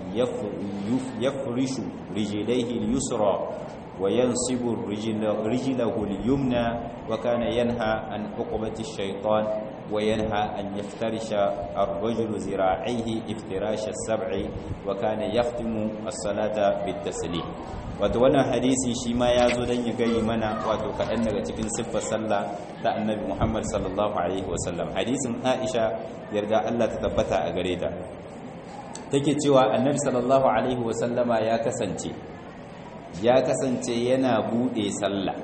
يفرش رجليه اليسرى وينصب رجله اليمنى وكان ينهى عن عقبة الشيطان وينهى أن يفترش الرجل ذراعيه افتراش السبع وكان يختم الصلاة بالتسليم. wato wannan hadisi shi ma ya zo don ya gayi mana wato kaɗan daga cikin siffar sallah ta annabi Muhammad sallallahu alaihi wasallam. hadisin Aisha yarda Allah ta tabbata a gare ta take cewa annabi sallallahu alaihi wasallama ya kasance yana bude sallah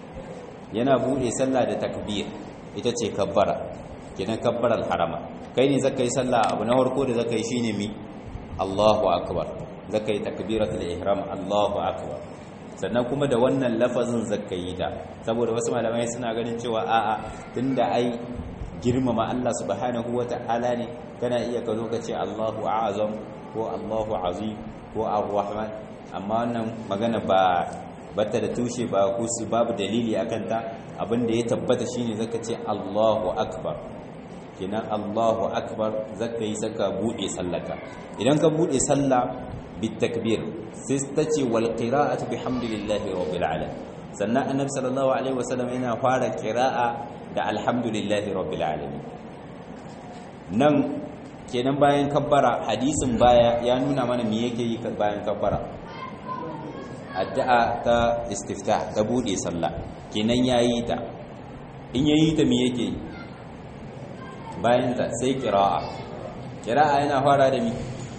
da takbir, ita ce kabbara, kenan kabbaral harama. kai ne zaka yi sallah, abu na farko da zaka yi shine mi Allahu akbar, zaka yi takbiratul ihram Allahu akbar, sannan kuma da wannan lafazin zaka yi ta, saboda wasu malamai suna ganin cewa a'a tunda ai girmama Allah subhanahu wata'ala ne, kana iya ka zo ka ce Allahu a'azam ko Allahu azim ko ar-rahman, amma wannan magana bata da tushe, ba kusi, babu dalili akan ta. Abinda ya tabbata shine zaka ce Allahu akbar, kenan Allahu akbar zaka yi saka bude sallaka. Idan ka bude sallah bitakbir sai ta ce wal qira'atu bihamdillahi rabbil alamin, sannan annabi sallallahu alaihi wasallam yana fara qira'a da alhamdulillahi rabbil alamin. Nan kenan bayan kabbara, hadisin baya ya nuna mana me yake yi bayan kabbara, addu'a ta istiftah, ta bude sallah, kenan yayi ta. In yayi ta me yake yi bayan ta? Sai qira'a yana fara da mi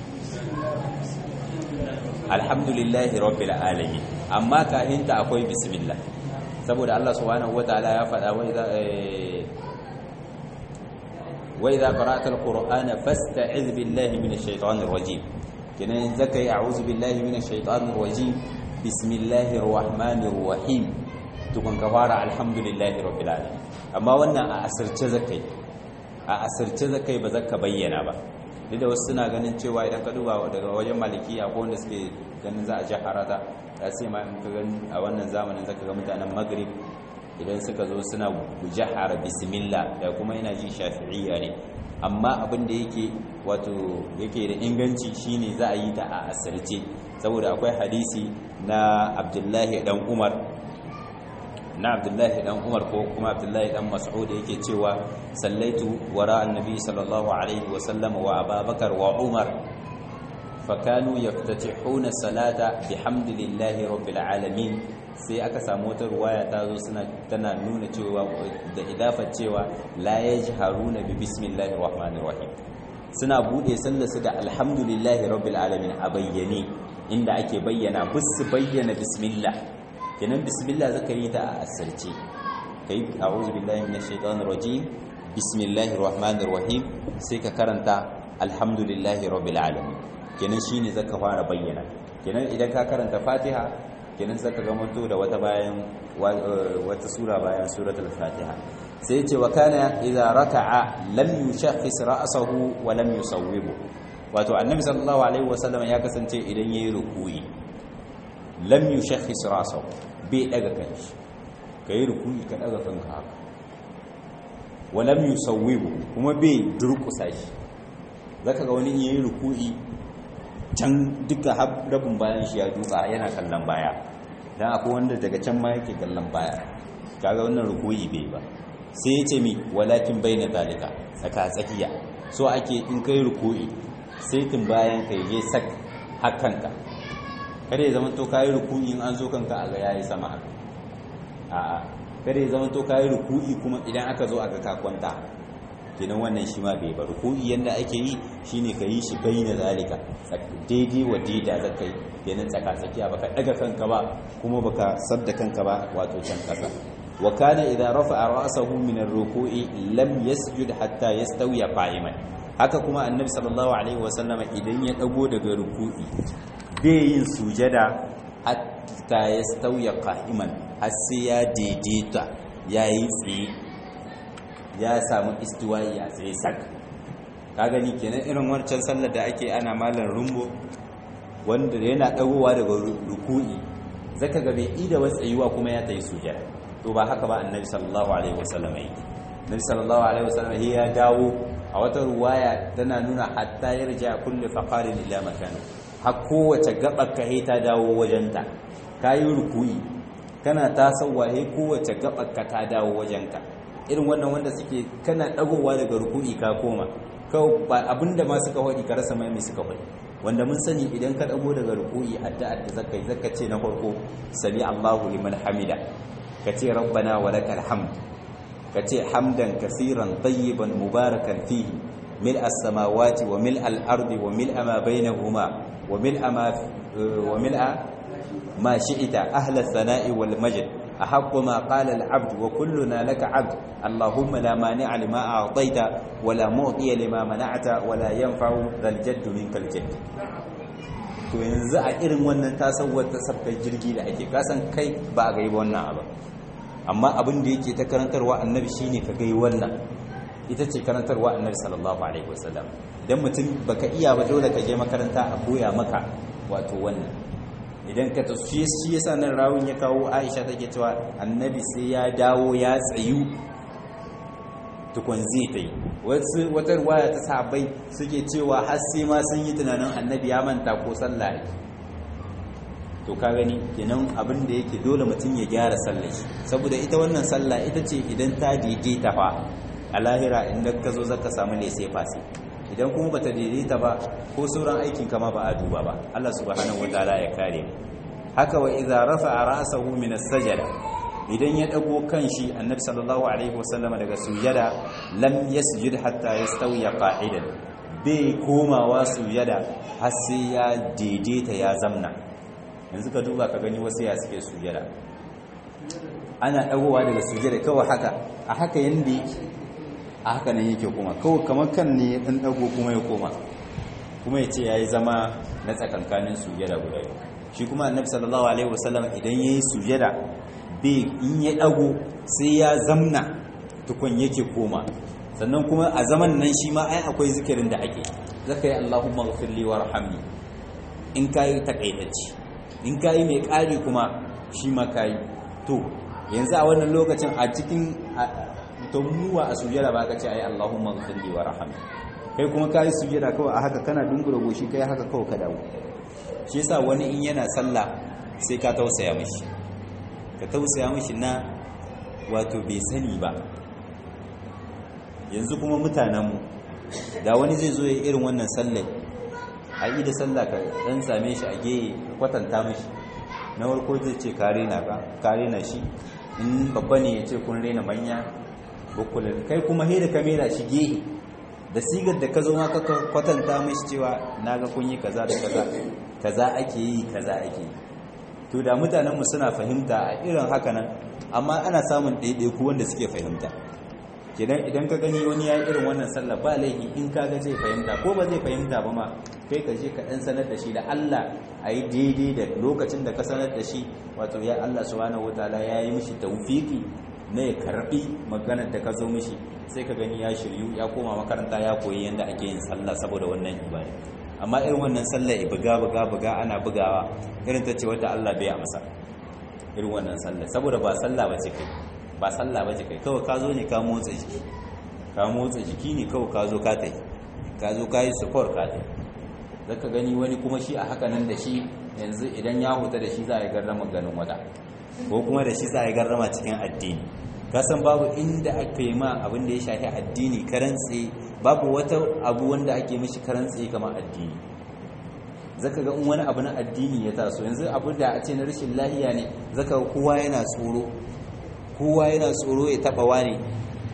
alhamdulillahi rabbil alamin, amma kahin ta akwai bismillah, saboda Allah subhanahu wataala ya faɗa wa idza qara'ta alqur'ana fasta'iz billahi minash shaitanir rajim, kenan zakai a'udhu billahi minash shaitanir rajim bismillahir rahmanir rahim, tukun ka fara alhamdulillahi rabbil alamin. Amma wannan a asirce zakai ba zaka bayyana ba, duk da wasu suna ganin cewa idan ka duba daga wajen malikiya ko wanda suke ganin za a jaharata, ya ce ma in ka gani a wannan zamanin zaka ga mutanen maghrib idan suka zo suna jahara bismillah, da kuma yana ji shafi'iyya ne, amma abin da yake da inganci shine za a yi ta a asirce, saboda akwai hadisi na Abdullahi dan Umar ko kuma Abdullahi dan Mas'ud yake cewa sallaitu wara annabi sallallahu alaihi wa sallam wa Abubakar wa Umar fakanu yaftatihuna salata bihamdillahi rabbil alamin. Sai aka samu wata ruwaya ta zo tana nuna cewa da idafar cewa la yajharuna bi bismillahir rahmanir rahim, suna bude sallarsu da alhamdulillahi rabbil alamin a bayyane, inda ake bayyana bisu bayyana bismillah, kenan bismillah zaka yi ta a asirce, kai a'udhu billahi minash shaitanir rajim bismillahir rahmanir rahim, sai ka karanta alhamdulillahi rabbil alamin, kenan shine zaka fara bayyana. Kenan idan ka karanta Fatiha, kenan zaka ga manto da wata sura bayan suratul Fatiha. Sai ce wa kana idza raka'a lam yushakhis ra'sahu wa lam yusawwibu, wato annabi sallallahu alaihi wasallam ya kasance idan yayi ruku'i lam yushakhis ra'sahu, bai daga kanshi, kai ruku'i ka daga kanka haka, wa lam yusawwibu, kuma bai durkusa shi. Zaka ga wani yayi ruku'i can duka rabin bayan shi ya duka yana kallon baya, dan akwai wanda daga can ma yake kallon baya, kaga wannan ruku'i bai ba. Sai ya ce mi walakin bayna zalika, tsaka tsakiya, so ake in kai ruku'i sai tun bayan kai je sak hakanka, kada ya zama to kai ruku'i in an zo kanka a ga yayi sama haka, a'a kada ya zama to kai ruku'i kuma idan aka zo aka ka kwanta, kenan wannan shi ma bai ba ruku'i yanda ake yi shine ka yi shi baina zalika daidai wa daida zakai kenan tsaka tsakiya baka daga kanka ba kuma baka sadda kanka ba wato can kasa wa kana idza rafa'a ra'sahu min ar-ruku'i lam yasjud hatta yastawiya qa'iman haka kuma annabi sallallahu alaihi wasallama idan ya dago daga ruku'i bai yin sujada hatta yastawiya qa'iman har sai ya daidaita yayi tsaye ya samu istiwa'i a tsaye sak ka gani kenan irin wancan sallar da ake ana malan rumbo wanda yana dagowa daga ruku'i zaka ga bai ida watsayuwa kuma ya tayi sujada to ba haka ba annabi sallallahu alaihi wasallam yi annabi sallallahu alaihi wasallam ya dawo a wata ruwaya tana nuna hatta yarja kullu faqarin ila makana har kowace gabar ka ta dawo wajenta kayi ruku'i kana tasawa kowace gabar ka ta dawo wajenka irin wannan wanda suke kana dagowa daga ruku'i ka koma ba abinda ma suka hodi ka rasa mai suka hodi wanda mun sani idan ka dago daga ruku'i addu'a da zaka ce na farko sami Allahu liman hamida kace rabbana walakal hamd kace hamdan kaseeran tayyiban mubarakan fihi mil as-samawati wa mil al-ardi wa mil ma bainahuma wa mil ma shi'ita ahla as-sana'i wal majd أحق ما قال العبد وكلنا لك عبد اللهم لا مانع لما أعطيت ولا معطي لما منعت ولا ينفع ذا الجد منك الجد to yanzu a irin wannan tasawwar ta sabkar jirgi da ake kasan kai ba a gai wannan abu amma abin da yake ta karantarwa annabi shine ka gai wannan ita ce karantarwa annabi sallallahu alaihi wasallam idan mutum baka iya ba dole ka je makaranta a koya maka wato wannan idan ka tafi shi yasa nan rawun ya kawo Aisha take cewa annabi sai ya dawo ya tsayu tukun zai tayi wata riwaya ta sahabbai suke cewa har sai ma sun yi tunanin annabi ya manta ko sallah ne to ka gani kenan abin da yake dole mutum ya gyara sallar shi saboda ita wannan sallah ita ce idan ta daidaita fa a lahira inda ka zo zaka samu ne sai fasi idan kuma bata daidaita ba ko sauran aikin kama ba a duba ba Allah subhanahu wataala ya kare mu haka wa idza rafa'a ra'sahu min as-sajda idan ya dago kanshi annabi sallallahu alaihi wasallam daga sujada lam yasjud hatta yastawiya qa'idan bai komawa sujada har sai ya daidaita ya zamna yanzu ka duba ka gani wasu ya suke sujada ana dagowa daga sujada kawai haka a haka yanda yake a haka nan yake kuma kawai kamar kan ne ya dan dago kuma ya koma kuma yace yayi zama na tsakankanin sujada guda shi kuma annabi sallallahu alaihi wasallam idan yayi sujada bai in ya dago sai ya zamna tukun yake koma sannan kuma a zaman nan shi ma ai akwai zikirin da ake zakai Allahumma ighfirli warhamni in kai takaitacci in kai mai kari kuma shi ma kai to yanzu a wannan lokacin a cikin to muwa a sujjada ba ka ce ai Allahumma ighfirli warhamni kai kuma kai sujjada kawai a haka kana dungura goshi kai haka kawai ka dawo shi yasa wani in yana sallah sai ka tausaya mishi na wato bai sani ba yanzu kuma mutanenmu da wani zai zo ya irin wannan sallah a yi da sallah ka dan same shi a geye kwatanta mishi na farko zai ce kare na shi in babba ne ya ce kun rena manya bukulin kai kuma he da kamera shi gehe da sigar da ka zo ma ka kwatanta mishi cewa naga kun yi kaza da kaza ake yi to da mutanenmu suna fahimta a irin haka nan amma ana samun ɗaiɗaiku wanda suke fahimta kenan idan ka gani wani ya irin wannan sallah ba laifi in ka ga zai fahimta ko ba zai fahimta ba ma kai ka je ka dan sanar da shi da Allah a yi daidai da lokacin da ka sanar da shi wato ya Allah subhanahu wataala ya yi mishi tawfiki na ya karbi maganar da ka zo mishi sai ka gani ya shiryu ya koma makaranta ya koyi yanda ake yin sallah saboda wannan ibada amma irin wannan sallah buga ana bugawa irin ta ce wata Allah bai amsa irin wannan sallah saboda ba sallah bace kai kawai ka zo ne ka motsa jiki ne kawai ka zo ka yi support ka tai zaka gani wani kuma shi a haka nan da shi yanzu idan ya huta da shi za a yi garrama ganin wata ko kuma da shi za a yi garrama cikin addini kasan babu inda aka yi ma abin da ya shafi addini karantse babu wata abu wanda ake mishi karantse kamar addini zaka ga in wani abu na addini ya taso yanzu abu da a ce na rashin lahiya ne zaka kowa yana tsoro ya taba wani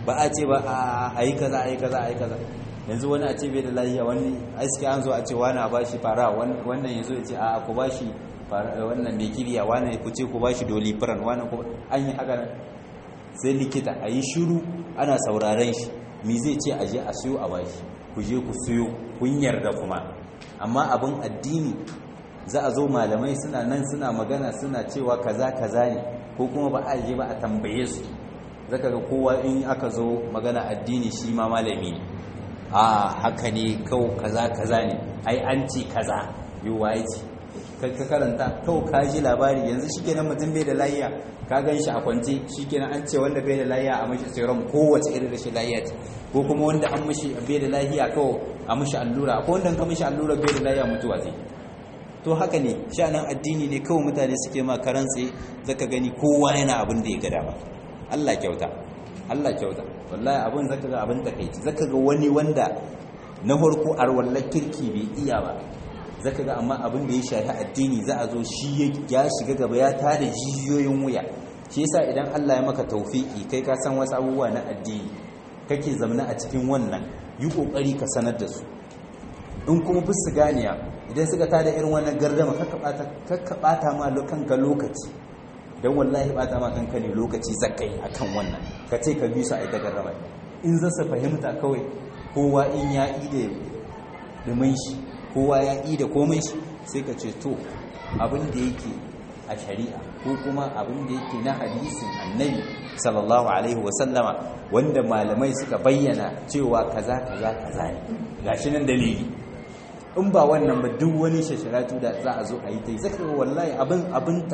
ba a ce ba a yi kaza a yi kaza a yi kaza. Yanzu wani a ce bai da lafiya, wani aski an zo a ce wani a bashi fara, wannan yanzu ya ce a ku bashi wannan mai kiriya, wani ku ce ku bashi dolifiran, wani ku an yi haka nan. Sai likita a yi shiru ana sauraren shi, mi zai ce a je a siyo a bashi, ku je ku siyo, kun yarda kuma. Amma abin addini za a zo malamai suna nan suna magana suna cewa kaza kaza ne, ko kuma ba a je ba a tambaye su. Zaka ga kowa in aka zo magana addini shi ma malami ne, a haka ne kawo kaza kaza ne, ai an ce kaza yiwuwa ya ce ka karanta kawo ka ji labari. Yanzu shi kenan mutum bai da layiya, ka gan shi a kwance, shi kenan an ce wanda bai da layiya a mashi serum kowace irin rashin layiya ce, ko kuma wanda an mashi bai da layiya kawo a mashi allura, ko wanda ka mashi allura bai da layiya mutuwa zai. To haka ne sha'anin addini ne kawai mutane suke ma karantse, zaka gani kowa yana abin da ya ga dama. Allah kyauta, Allah kyauta. Wallahi abin zaka ga abin takeici, zaka ga wani wanda na farko arwallar kirki bai iya ba, zaka ga amma abin da ya shafi addini za a zo shi ya shiga gaba ya tada jijiyoyin wuya. Shi yasa idan Allah ya maka tawfiki kai ka san wasu abubuwa na addini kake zamana a cikin wannan, yi kokari ka sanar da su. In kuma bisu ganiya idan suka tada irin wannan gardama kakka bata ma kanka lokaci, don wallahi bata ma kanka ne lokaci zakai akan wannan, ka ce ka bi su a ita gardama. In zasa fahimta kawai kowa in ya ide dumin shi, kowa ya ide komai shi, sai ka ce to abin da yake a shari'a ko kuma abin da yake na hadisin annabi sallallahu alaihi wasallama wanda malamai suka bayyana cewa kaza kaza kaza ne, gashi nan dalili. In ba wannan ba duk wani shashiratu da za a zo a yi ta yi, zaka ga wallahi abin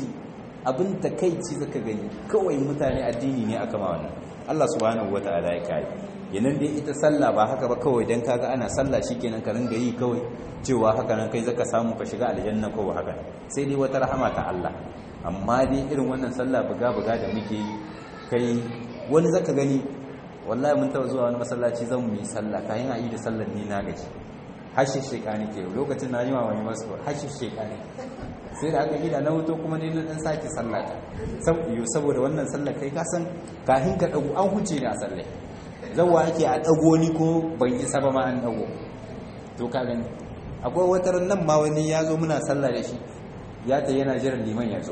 takaici zaka gani kawai mutane addini ne aka ma wannan. Allah subhanahu wataala ya kare. Yanan dai ita sallah ba haka ba kawai dan kaga ana sallah shikenan ka ringa yi kawai cewa haka nan kai zaka samu ka shiga aljanna ko haka, sai dai wata rahama ta Allah. Amma dai irin wannan sallah buga da muke yi, kai wani zaka gani wallahi mun taba zuwa wani masallaci zan mu yi sallah, kayan a yi da sallar ni na gaji, hashin shekani ke lokacin na jima wani masu hashin shekani, sai da aka gida na wuto kuma ne na dan sake sallata saboda wannan sallar kai kasan kahin ka dago an huce ne a sallai, zawwa ake a dago ni ko ban isa ba ma an dago. To ka gani akwai wata nan ma wani ya zo muna sallah da shi, ya ta yana jiran liman ya zo,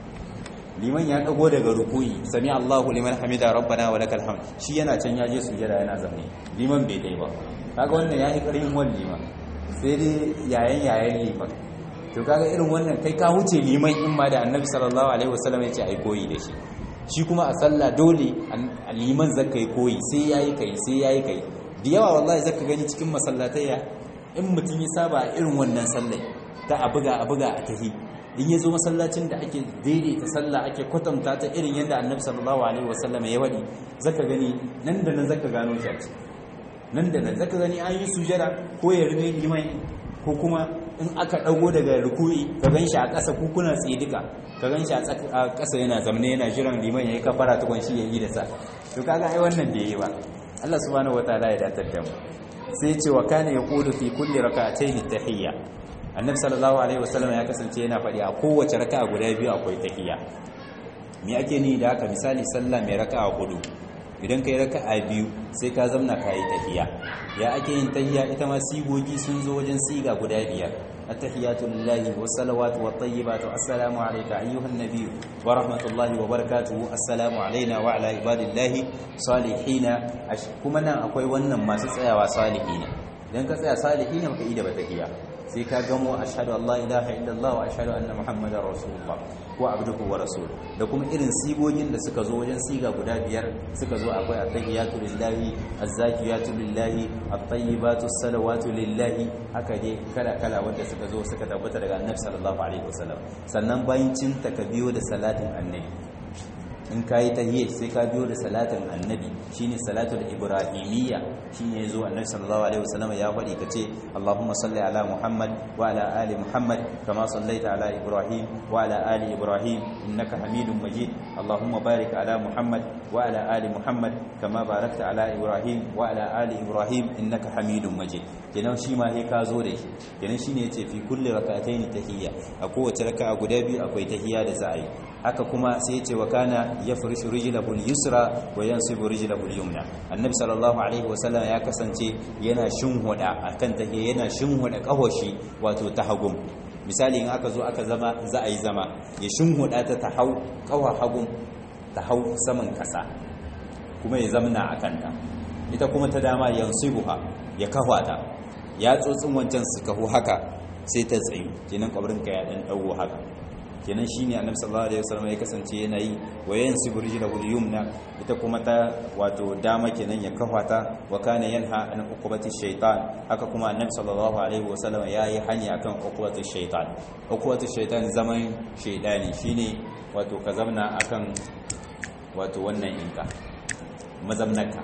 liman ya dago daga rukuyi, sami Allahu liman hamida rabbana wa lakal hamd, shi yana can ya je sujada yana zamne, liman bai dai ba. Kaga wannan ya yi ƙarfin wani liman, sai dai yayan liman. To kaga irin wannan kai ka huce liman in ma da annabi sallallahu alaihi wasallam ya ce ai koyi da shi. Shi kuma a sallah dole liman zaka yi koyi, sai yayi kai. Da yawa wallahi zaka gani cikin masallatayya in mutum ya saba irin wannan sallai ta a buga a tahi, in ya zo masallacin da ake daidaita sallah ake kwatanta ta irin yadda annabi sallallahu alaihi wasallam ya wadi, zaka gani nan da nan zaka gano shi, nan da nan zaka gani an yi sujada ko ya rube liman, ko kuma in aka dago daga ruku'i ka ganshi a ƙasa ku kuna tsaye duka, ka ganshi a ƙasa yana zamne yana jiran liman yayi kafara tukun shi yayi da sa. To kaga ai wannan bai yi ba. Allah subhanahu wataala ya datar da mu. Sai ya ce wa kana yaqulu fi kulli rak'atayn tahiyya. Annabi sallallahu alaihi wasallam ya kasance yana faɗi a kowace raka'a guda biyu akwai tahiyya. Me ake ni da haka? Misali sallah mai raka'a hudu, idan kai raka'a biyu sai ka zamna kai tahiyya. Ya ake yin tahiyya? Ita ma sigogi sun zo wajen siga guda biyar. At-tahiyatu lillahi was-salawatu wat-tayyibatu assalamu alayka ayyuhan nabiy wa rahmatullahi wa barakatuhu assalamu alayna wa ala ibadillahi salihina. Kuma nan akwai wannan masu tsayawa salihina, idan ka tsaya salihina baka yi da tahiyya, sai ka gamo ashhadu an la ilaha illallah wa ashhadu anna muhammadar rasulullah ko abduhu wa rasul. Da kuma irin sigogin da suka zo wajen siga guda biyar suka zo akwai at-tahiyatu lillahi, az-zakiyatu lillahi, at-tayyibatu as-salawatu lillahi, haka dai kala wanda suka zo suka tabbata daga annabi sallallahu alaihi wasallam. Sannan bayan cin ta ka biyo da salatin annabi, in ka yi tahiyya sai ka biyo da salatin annabi, shine salatul ibrahimiyya, shine yazo annabi sallallahu alaihi wasallam ya faɗi kace Allahumma salli ala Muhammad wa ala ali Muhammad kama sallaita ala Ibrahim wa ala ali Ibrahim innaka Hamidum Majid. Allahumma barik ala Muhammad wa ala ali Muhammad kama barakta ala Ibrahim wa ala ali Ibrahim innaka Hamidum Majid. Kenan shi ma sai ka zo da shi, kenan shine yace fi kulli rak'atayn tahiyya, a kowace raka'a guda biyu akwai tahiyya da za a yi. haka kuma sai yace wa kana yafrishu rijlahu al-yusra wa yansibu rijlahu al-yumna annabi sallallahu alaihi wasallam ya kasance yana shinhuda akan take yana shinhuda kahoshi wato ta hagum misali in aka zo aka zama za a yi zama ya shinhuda ta hau kawa hagum ta hau saman kasa kuma ya zamna akan ta ita kuma ta dama yansibuha ya kahwata ya tsotsin wancan su kahu haka sai ta tsayu kenan kabrinka ya dan dago haka kenan shine annabi sallallahu alaihi wasallam ya kasance yana yi wa yansibu rijlahu al-yumna ita kuma ta wato dama kenan ya kafata wa kana yanha an uqubati shaytan haka kuma annabi sallallahu alaihi wasallam yayi hani akan uqubati shaytan zaman shaydani shine wato ka zamna akan wato wannan inka mazamnaka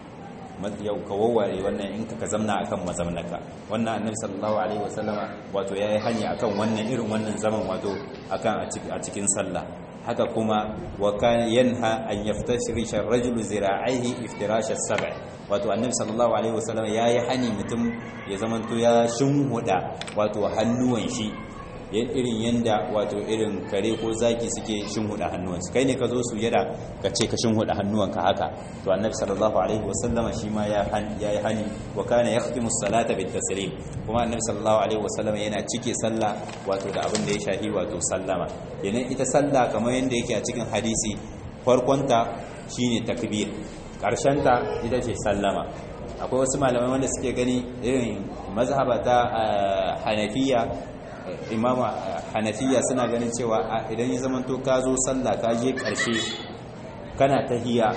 yau ka wawware wannan in ka zamna akan mazamnaka wannan annabi sallallahu alaihi wasallama wato yayi hanya akan wannan irin wannan zaman wato akan a cikin sallah haka kuma wa kan yanha an yaftashirisha ar-rajulu zira'ihi iftirash as-sab' wato annabi sallallahu alaihi wasallama yayi hani mutum ya zamanto ya shinhuda wato hannuwan shi irin yanda wato irin kare ko zaki suke shinhuda hannuwansu kai ne ka zo sujada ka ce ka shinhuda hannuwanka haka to annabi sallallahu alaihi wasallama shi ma ya yi hani wa kana yakhtimu as-salata bit-taslim kuma annabi sallallahu alaihi wasallama yana cike sallah wato da abin da ya shahi wato sallama yana ita sallah kamar yanda yake a cikin hadisi farkonta shine takbir karshenta ita ce sallama akwai wasu malamai wanda suke gani irin mazhabata hanafiya imama hanafiya suna ganin cewa idan ya zamanto ka zo sallah ka je karshe kana tahiyya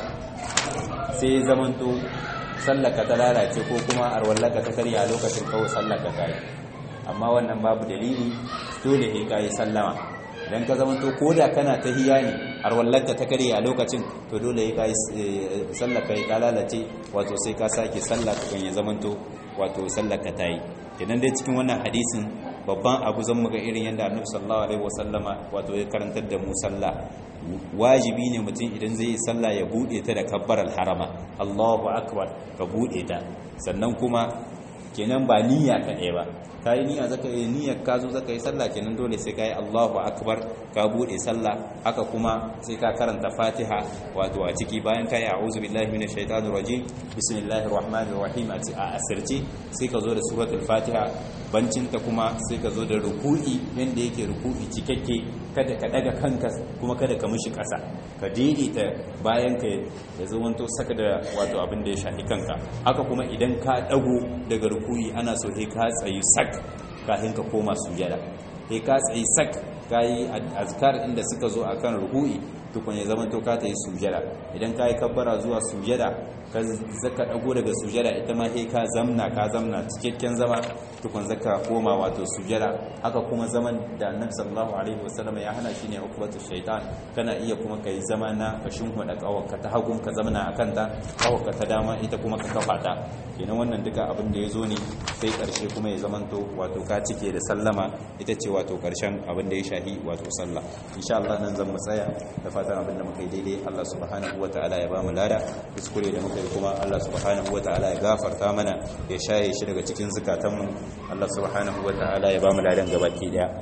sai ya zamanto sallaka ta lalace ko kuma arwallaka ta karya lokacin kawai sallaka ta yi amma wannan babu dalili dole ne ka yi sallama idan ka zamanto ko da kana tahiyya ne arwallaka ta karya a lokacin to dole ne ka yi sallaka ta lalace wato sai ka sake sallaka kan ya zamanto wato sallaka ta yi idan dai cikin wannan hadisin babban abu zan muga irin yadda annabi sallallahu alaihi wasallama wato ya karantar da mu sallah wajibi ne mutum idan zai yi sallah ya bude ta da kabbaral harama Allahu akbar ka bude ta sannan kuma kenan ba niyya kaɗai ba ka yi niyya zaka yi niyyar ka zo zaka yi sallah kenan dole sai ka yi Allahu akbar ka bude sallah haka kuma sai ka karanta Fatiha wato a ciki bayan ka yi a'udhu billahi minash shaitanir rajim bismillahir rahmanir rahim a asirce sai ka zo da suratul Fatiha bancinta kuma sai ka zo da ruku'i yanda yake ruku'i cikakke kada ka daga kanka kuma kada ka mishi ƙasa ka daidaita bayan ka ya zamanto saka da wato abin da ya shafi kanka haka kuma idan ka dago daga ruku'i ana so sai ka tsayi sak kafin ka koma sujada sai ka tsayi sak kai azkar inda suka zo akan ruku'i tukun ya zamanto ka tayi sujada idan ka yi kabbara zuwa sujada ka zaka dago daga sujada ita ma sai ka zamna cikakken zama tukun zaka koma wato sujada haka kuma zaman da annabi sallallahu alaihi wasallam ya hana shine ukbatu shaitan kana iya kuma kai zama na kashin huda kawarka ta hagun ka zamana akan ta kawarka ta dama ita kuma ka kafa ta kenan wannan duka abin da yazo ne sai karshe kuma ya zamanto wato ka cike da sallama ita ce wato karshen abin da ya shahi wato sallah insha Allah nan zan mu tsaya da fatan abin da muka yi daidai Allah subhanahu wataala ya ba mu lada kuskure da muka yi kuma Allah subhanahu wataala ya gafarta mana ya shaye shi daga cikin zakatanmu Allah subhanahu wataala ya ba mu ladan gabaki daya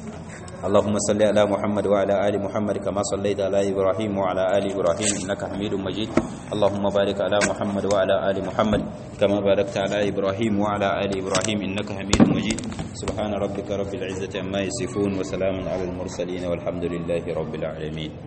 اللهم صل على محمد وعلى آل محمد كما صليت على إبراهيم وعلى آل إبراهيم إنك حميد مجيد اللهم بارك على محمد وعلى آل محمد كما باركت على إبراهيم وعلى آل إبراهيم إنك حميد مجيد سبحان ربك رب العزة عما يصفون وسلام على المرسلين والحمد لله رب العالمين